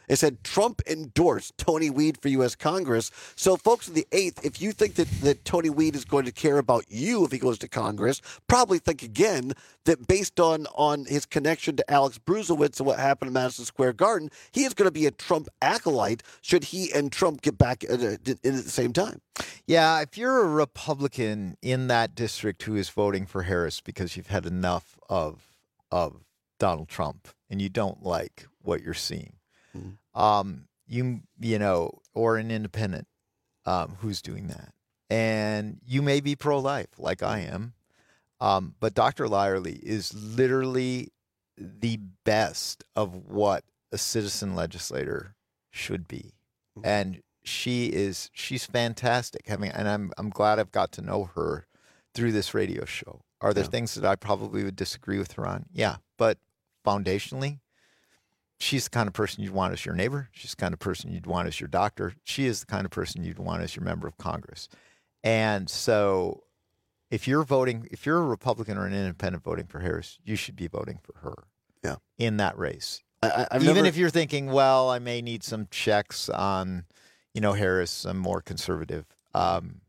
It said Trump endorsed Tony Weed for U S Congress. So, folks, in the eighth, if you think that, that Tony Weed is going to care about you if he goes to Congress, probably think again that based on, on his connection to Alex Bruzewitz and what happened in Madison Square Garden, he is going to be a Trump acolyte should he and Trump get back at, a, in at the same time. Yeah, if you're a Republican in that district who is voting for Harris because you've had enough of of Donald Trump and you don't like what you're seeing, mm-hmm. um, you you know, or an independent um, who's doing that, and you may be pro-life like I am, um, but Doctor Lyerly is literally the best of what a citizen legislator should be, mm-hmm. and she is she's fantastic. I mean, and I'm I'm glad I've got to know her through this radio show. Are there yeah. things that I probably would disagree with her on? Yeah, but foundationally, she's the kind of person you'd want as your neighbor. She's the kind of person you'd want as your doctor. She is the kind of person you'd want as your member of Congress. And so if you're voting, if you're a Republican or an independent voting for Harris, you should be voting for her yeah. in that race. I, I've Even never... if you're thinking, well, I may need some checks on, you know, Harris, I'm more conservative. Um,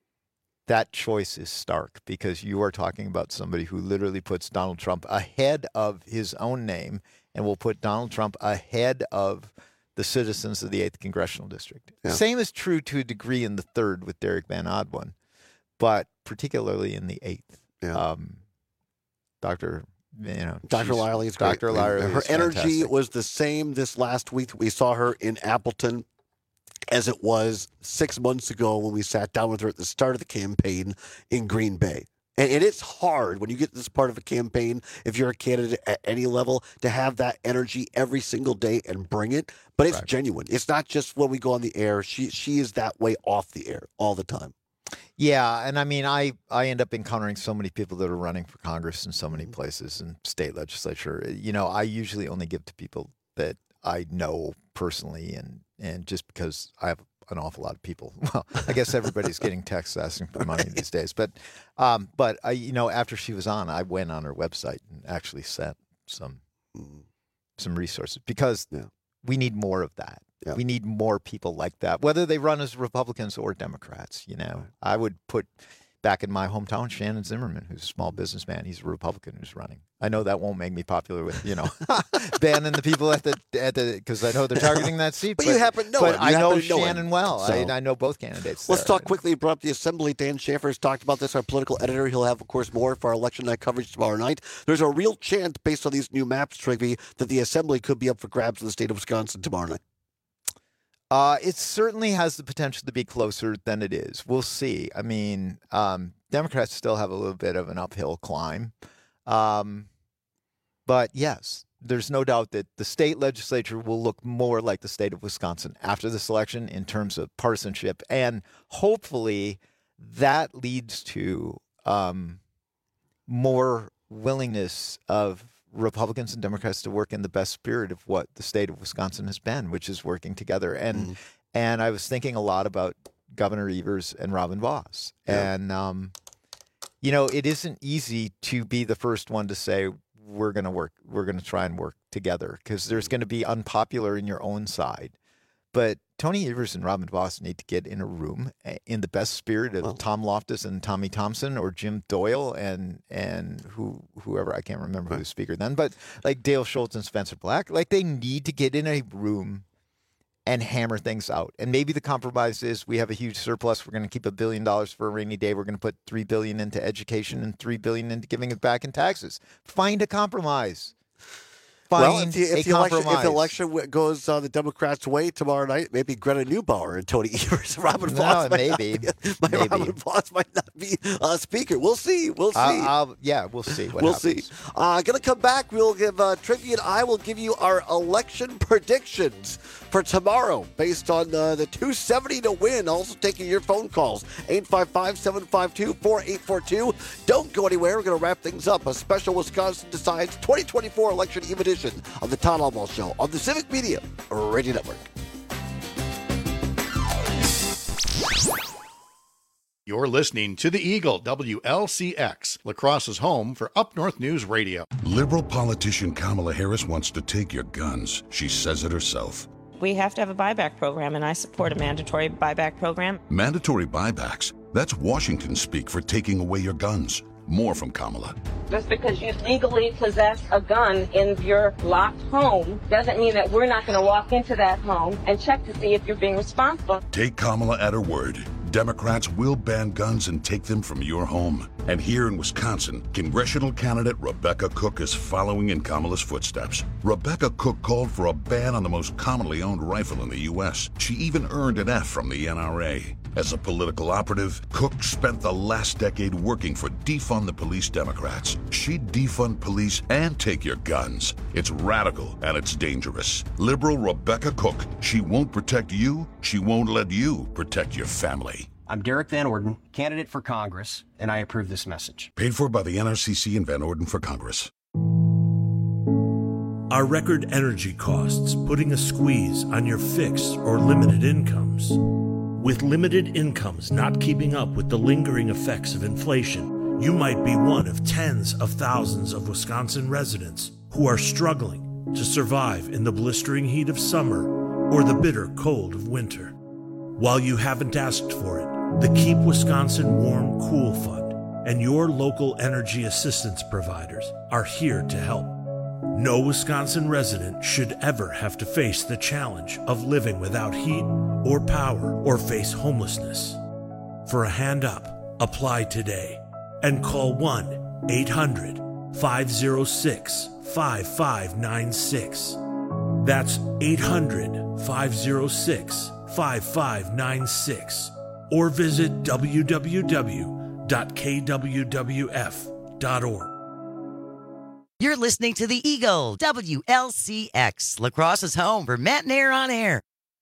that choice is stark because you are talking about somebody who literally puts Donald Trump ahead of his own name and will put Donald Trump ahead of the citizens of the eighth Congressional District. Yeah. Same is true to a degree in the third with Derek Van Odwin, but particularly in the eighth. Yeah. Um, Doctor You know, Doctor Lyerly is great. Doctor Lyerly Her is energy fantastic. was the same this last week. We saw her in Appleton as it was six months ago when we sat down with her at the start of the campaign in Green Bay. And, and it's hard when you get this part of a campaign, if you're a candidate at any level, to have that energy every single day and bring it. But it's right. genuine. It's not just when we go on the air. She she is that way off the air all the time. Yeah, and I mean, I, I end up encountering so many people that are running for Congress in so many places and state legislature. You know, I usually only give to people that I know personally and, and just because I have an awful lot of people. Well, I guess everybody's getting texts asking for money these days. But, um, but I, you know, after she was on, I went on her website and actually sent some some resources because yeah. we need more of that. Yeah. We need more people like that, whether they run as Republicans or Democrats. You know, I would put back in my hometown Shannon Zimmerman, who's a small businessman. He's a Republican who's running. I know that won't make me popular with, you know, Ben and the people at the at the because I know they're targeting that seat. But, but you happen to know But him. I You know happen to know Shannon him. well. So- I, I know both candidates. Let's there. talk quickly about the Assembly. Dan Schaffer has talked about this, our political editor. He'll have, of course, more for our election night coverage tomorrow night. There's a real chance, based on these new maps, Trigby, that the Assembly could be up for grabs in the state of Wisconsin tomorrow night. Uh, it certainly has the potential to be closer than it is. We'll see. I mean, um, Democrats still have a little bit of an uphill climb. Um, but yes, there's no doubt that the state legislature will look more like the state of Wisconsin after this election in terms of partisanship. And hopefully that leads to um, more willingness of Republicans and Democrats to work in the best spirit of what the state of Wisconsin has been, which is working together. And Mm. and I was thinking a lot about Governor Evers and Robin Vos. Yeah. And, um, you know, it isn't easy to be the first one to say, we're going to work, we're going to try and work together because there's going to be unpopular in your own side. But Tony Evers and Robin Vos need to get in a room in the best spirit of Well- Tom Loftus and Tommy Thompson or Jim Doyle and and who whoever, I can't remember who was speaker then, but like Dale Schultz and Spencer Black, like they need to get in a room and hammer things out. And maybe the compromise is we have a huge surplus. We're going to keep a billion dollars for a rainy day. We're going to put three billion into education and three billion into giving it back in taxes. Find a compromise. Find well, if the, if, a the election, if compromise. the election w- goes uh, the Democrats' way tomorrow night, maybe Greta Neubauer and Tony Evers and Robin No, Vos might maybe. not be, might, Maybe. Robin Vos might not be uh, speaker. We'll see. We'll see. I'll, I'll, yeah, we'll see. What we'll happens. see. Uh, going to come back. We'll give uh, Trivia and I will give you our election predictions for tomorrow based on uh, the two seventy to win. Also taking your phone calls. eight five five, seven five two, four eight four two. Don't go anywhere. We're going to wrap things up. A special Wisconsin Decides twenty twenty-four Election Eve edition of the Todd Albaugh Show on the Civic Media Radio Network. You're listening to The Eagle, W L C X, La Crosse's home for Up North News Radio. Liberal politician Kamala Harris wants to take your guns. She says it herself. We have to have a buyback program, and I support a mandatory buyback program. Mandatory buybacks? That's Washington speak for taking away your guns. More from Kamala. Just because you legally possess a gun in your locked home doesn't mean that we're not going to walk into that home and check to see if you're being responsible. Take Kamala at her word. Democrats will ban guns and take them from your home. And here in Wisconsin, congressional candidate Rebecca Cook is following in Kamala's footsteps. Rebecca Cook called for a ban on the most commonly owned rifle in the U S. She even earned an F from the N R A. As a political operative, Cook spent the last decade working for Defund the Police Democrats. She'd defund police and take your guns. It's radical and it's dangerous. Liberal Rebecca Cook. She won't protect you. She won't let you protect your family. I'm Derek Van Orden, candidate for Congress, and I approve this message. Paid for by the N R C C and Van Orden for Congress. Are record energy costs putting a squeeze on your fixed or limited incomes? With limited incomes not keeping up with the lingering effects of inflation, you might be one of tens of thousands of Wisconsin residents who are struggling to survive in the blistering heat of summer or the bitter cold of winter. While you haven't asked for it, the Keep Wisconsin Warm Cool Fund and your local energy assistance providers are here to help. No Wisconsin resident should ever have to face the challenge of living without heat or power or face homelessness. For a hand up, apply today and call one eight hundred five oh six five five nine six. That's eight hundred five oh six five five nine six or visit w w w dot k w w f dot org. You're listening to the Eagle, W L C X, La Crosse's home for Matt and Air on Air.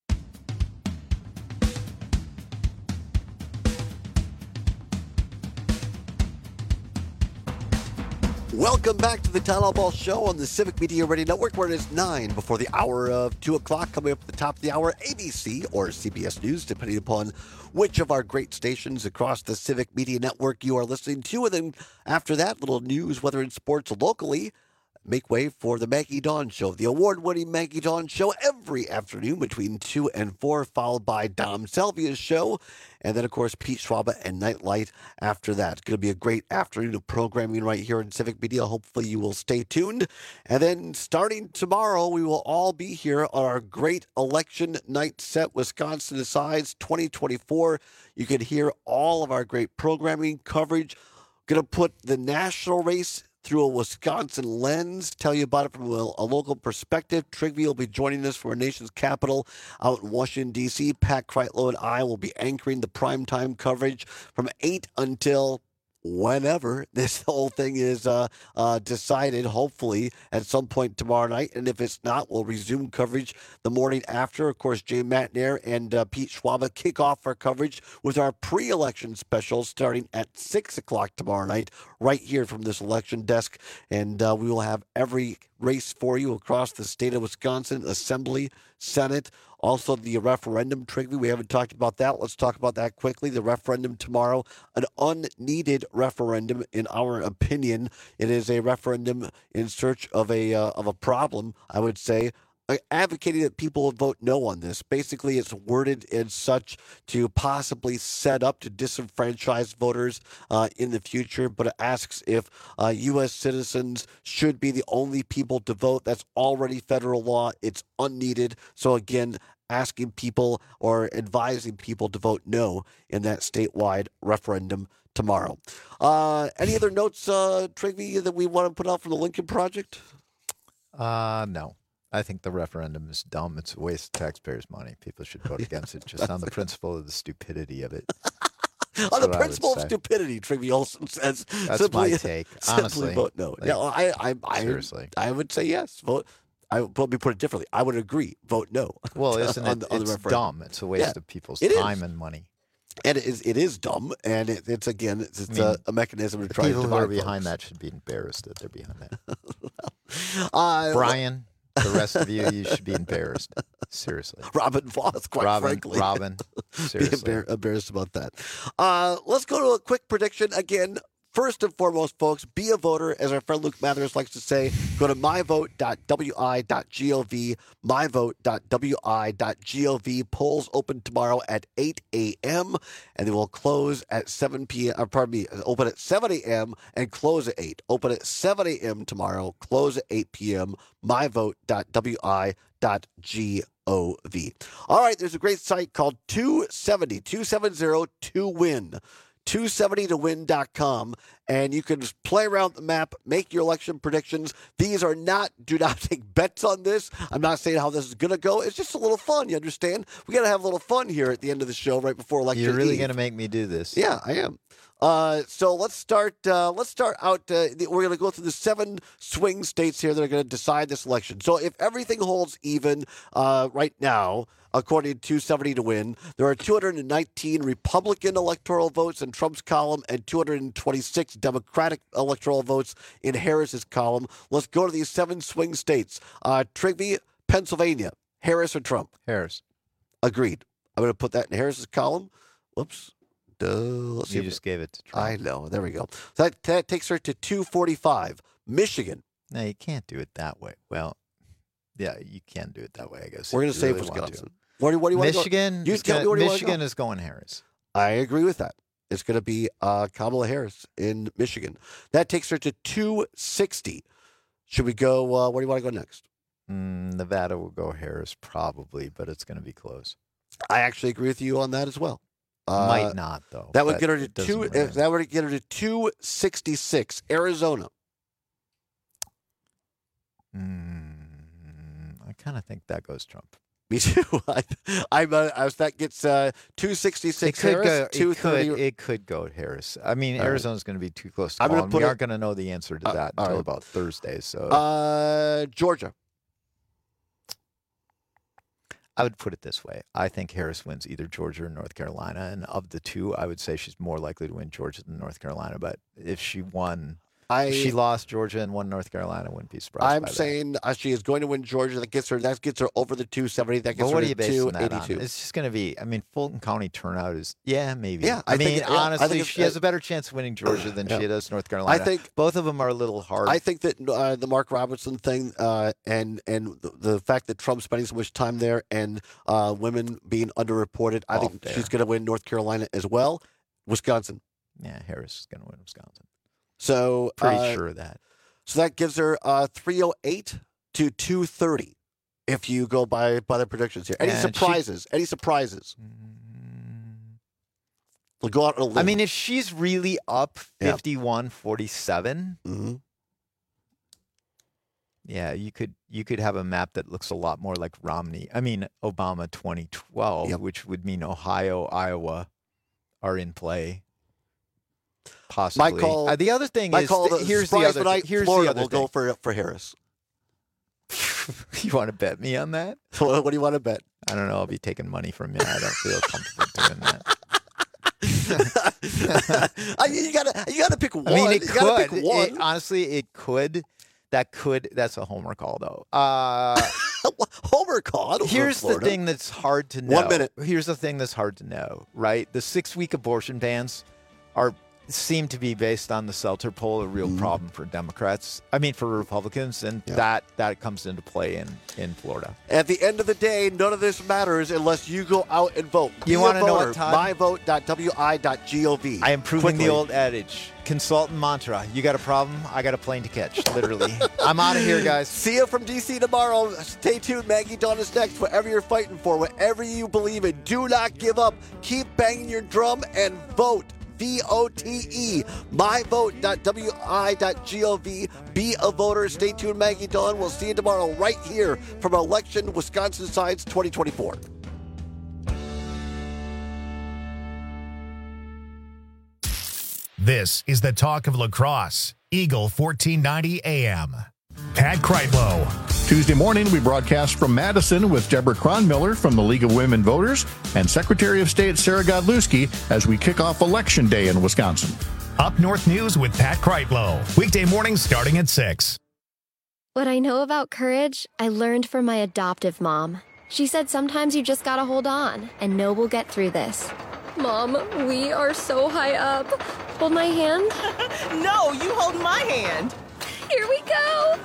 Welcome back to the Town Hall Ball Show on the Civic Media Radio Network, where it is nine before the hour of two o'clock. Coming up at the top of the hour, A B C or C B S News, depending upon which of our great stations across the Civic Media Network you are listening to. And then after that, little news, weather and sports locally. Make way for the Maggie Dawn Show, the award-winning Maggie Dawn Show every afternoon between two and four, followed by Dom Salvia's show, and then, of course, Pete Schwaba and Nightlight after that. It's going to be a great afternoon of programming right here in Civic Media. Hopefully you will stay tuned. And then starting tomorrow, we will all be here on our great election night set, Wisconsin Decides twenty twenty-four. You can hear all of our great programming coverage. Going to put the national race through a Wisconsin lens, tell you about it from a, a local perspective. Trigby will be joining us from our nation's capital out in Washington, D C Pat Kreitlow and I will be anchoring the primetime coverage from eight until whenever this whole thing is uh, uh, decided, hopefully at some point tomorrow night. And if it's not, we'll resume coverage the morning after. Of course, Jay Matnair and uh, Pete Schwaba kick off our coverage with our pre-election special starting at six o'clock tomorrow night, right here from this election desk. And uh, we will have every race for you across the state of Wisconsin, Assembly, Senate, also the referendum. Trigby, we haven't talked about that. Let's talk about that quickly. The referendum tomorrow, an unneeded referendum in our opinion. It is a referendum in search of a uh, of a problem, I would say, advocating that people vote no on this. Basically, it's worded as such to possibly set up to disenfranchise voters uh, in the future, but it asks if uh, U S citizens should be the only people to vote. That's already federal law. It's unneeded. So again, asking people or advising people to vote no in that statewide referendum tomorrow. Uh, any other notes, uh, Trigby, that we want to put out from the Lincoln Project? Uh, no. I think the referendum is dumb. It's a waste of taxpayers' money. People should vote against it just on the principle of the stupidity of it. On the principle of stupidity, Trigby Olson says. That's simply, my take. Honestly, simply vote no. Like, yeah, I, I, I, seriously, I would say yes. Vote. I would let me put it differently. I would agree. Vote no. Well, isn't on, it? On it's the dumb. It's a waste yeah, of people's is. time and money. And it is, it is dumb, and it, it's again, it's, it's I mean, a, a mechanism to the try to people divide who are behind folks. that should be embarrassed that they're behind that. uh, Brian, the rest of you, you should be embarrassed. Seriously, Robin Voss, quite Robin, frankly, Robin, seriously, be embar- embarrassed about that. Uh, let's go to a quick prediction again. first and foremost, folks, be a voter. As our friend Luke Mathers likes to say, go to my vote dot w i dot gov, my vote dot w i dot gov. Polls open tomorrow at eight a.m. and they will close at seven p.m. Or pardon me, open at seven a.m. and close at eight. Open at seven a.m. tomorrow, close at eight p.m. my vote dot w i dot gov. All right, there's a great site called two seventy, two seventy to win. two seventy to win dot com, and you can just play around the map, make your election predictions. These are not, do not take bets on this. I'm not saying how this is going to go. It's just a little fun, you understand? We got to have a little fun here at the end of the show right before election You're really Eve. going to make me do this. Yeah, I am. Uh, so let's start. Uh, let's start out. Uh, the, we're going to go through the seven swing states here that are going to decide this election. So if everything holds even uh, right now, according to two seventy to win, there are two hundred nineteen Republican electoral votes in Trump's column and two hundred twenty-six Democratic electoral votes in Harris's column. Let's go to these seven swing states. Uh, Trigby, Pennsylvania, Harris or Trump? Harris. Agreed. I'm going to put that in Harris's column. Whoops. Duh, let's You see just gave it to Trump. I know. There we go. So that, that takes her to two forty-five. Michigan. No, you can't do it that way. Well, yeah, you can do it that way, I guess. We're if going to you save really want Wisconsin. What do, what do you want Michigan, to go? You is tell gonna, me where do you Michigan want to go. is going Harris. I agree with that. It's going to be uh, Kamala Harris in Michigan. That takes her to two sixty. Should we go? Uh, where do you want to go next? Mm, Nevada will go Harris probably, but it's going to be close. I actually agree with you on that as well. Uh, Might not, though. That would but get her to it doesn't two. really- That would get her to two sixty-six. Arizona. Mm, I kind of think that goes Trump. Me too. I, I'm. Uh, I was, that gets uh, two sixty-six. It could Harris, go. two It could. thirty. It could go Harris. I mean, All right. Arizona's going to be too close to I'm call, gonna and put we it- aren't going to know the answer to Uh, that all until right. about Thursday. So Uh, Georgia. I would put it this way: I think Harris wins either Georgia or North Carolina, and of the two, I would say she's more likely to win Georgia than North Carolina. But if she won, I- if she lost Georgia and won North Carolina, I wouldn't be surprised. I'm by that. saying uh, she is going to win Georgia. That gets her. That gets her over the two seventy. That But gets what her are you to basing two that on? eighty-two. It's just going to be. I mean, Fulton County turnout is yeah, maybe. Yeah, I, I mean, think it- yeah, I honestly, think it's- she has a better chance of winning Georgia than Yeah. she does North Carolina. think- both of them are a little hard. I think that uh, the Mark Robertson thing uh, and and the, the fact that Trump's spending so much time there and uh, women being underreported, I All think fair. she's going to win North Carolina as well. Wisconsin. yeah, Harris is going to win Wisconsin. So Pretty uh, sure of that. So that gives her uh, three oh eight to two thirty. If you go by by the predictions here, any And she- surprises? Any surprises? We'll go out on a limb. I mean, if she's really up Yeah. fifty-one forty-seven, Mhm. yeah, you could you could have a map that looks a lot more like Romney. I mean, Obama twenty twelve, Yep. which would mean Ohio, Iowa are in play. Possibly. My call. Uh, the other thing my is, call. th- the here's the surprise other. tonight, thi- here's Florida the other will thing. go for for Harris. You want to bet me on that? So what do you want to bet? I don't know. I'll be taking money from you. I don't feel comfortable doing that. I mean, you gotta you gotta pick one. I mean, it you gotta could. pick one. It- honestly, it could. That could. That's a homer call, though. Uh, Homer call. I don't know here's the Florida. thing that's hard to know. One minute. Here's the thing that's hard to know. Right, the six-week abortion bans are seem to be based on the Seltzer poll a real Mm-hmm. problem for Democrats. I mean, for Republicans, and Yeah. that that comes into play in in Florida. At the end of the day, none of this matters unless you go out and vote. You Be a wanna know what, voter. Todd? my vote dot w i dot gov. I am proving Quickly. the old adage. Consultant mantra. You got a problem? I got a plane to catch. Literally. I'm out of here, guys. See you from D C tomorrow. Stay tuned. Maggie Dawn is next. Whatever you're fighting for, whatever you believe in, do not give up. Keep banging your drum and vote. V O T E. my vote dot w i dot gov. Be a voter. Stay tuned, Maggie Dawn. We'll see you tomorrow right here from Election Wisconsin Sides twenty twenty-four. This is the talk of lacrosse. Eagle fourteen ninety A M. Pat Kreitlow. Tuesday morning, we broadcast from Madison with Deborah Cronmiller from the League of Women Voters and Secretary of State Sarah Godlewski as we kick off Election Day in Wisconsin. Up North News with Pat Kreitlow. Weekday mornings starting at six. What I know about courage, I learned from my adoptive mom. She said sometimes you just gotta hold on and know we'll get through this. Mom, we are so high up. Hold my hand? No, you hold my hand. Here we go.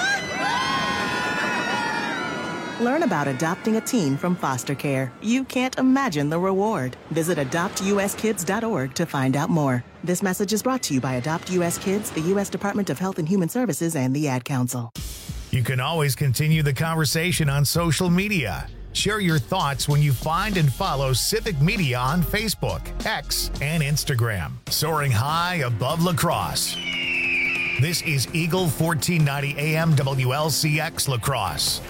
Learn about adopting a teen from foster care. You can't imagine the reward. Visit adopt u s kids dot org to find out more. This message is brought to you by Adopt U S Kids, the U S Department of Health and Human Services, and the Ad Council. You can always continue the conversation on social media. Share your thoughts when you find and follow Civic Media on Facebook, X, and Instagram. Soaring high above La Crosse. This is Eagle fourteen ninety A M W L C X La Crosse.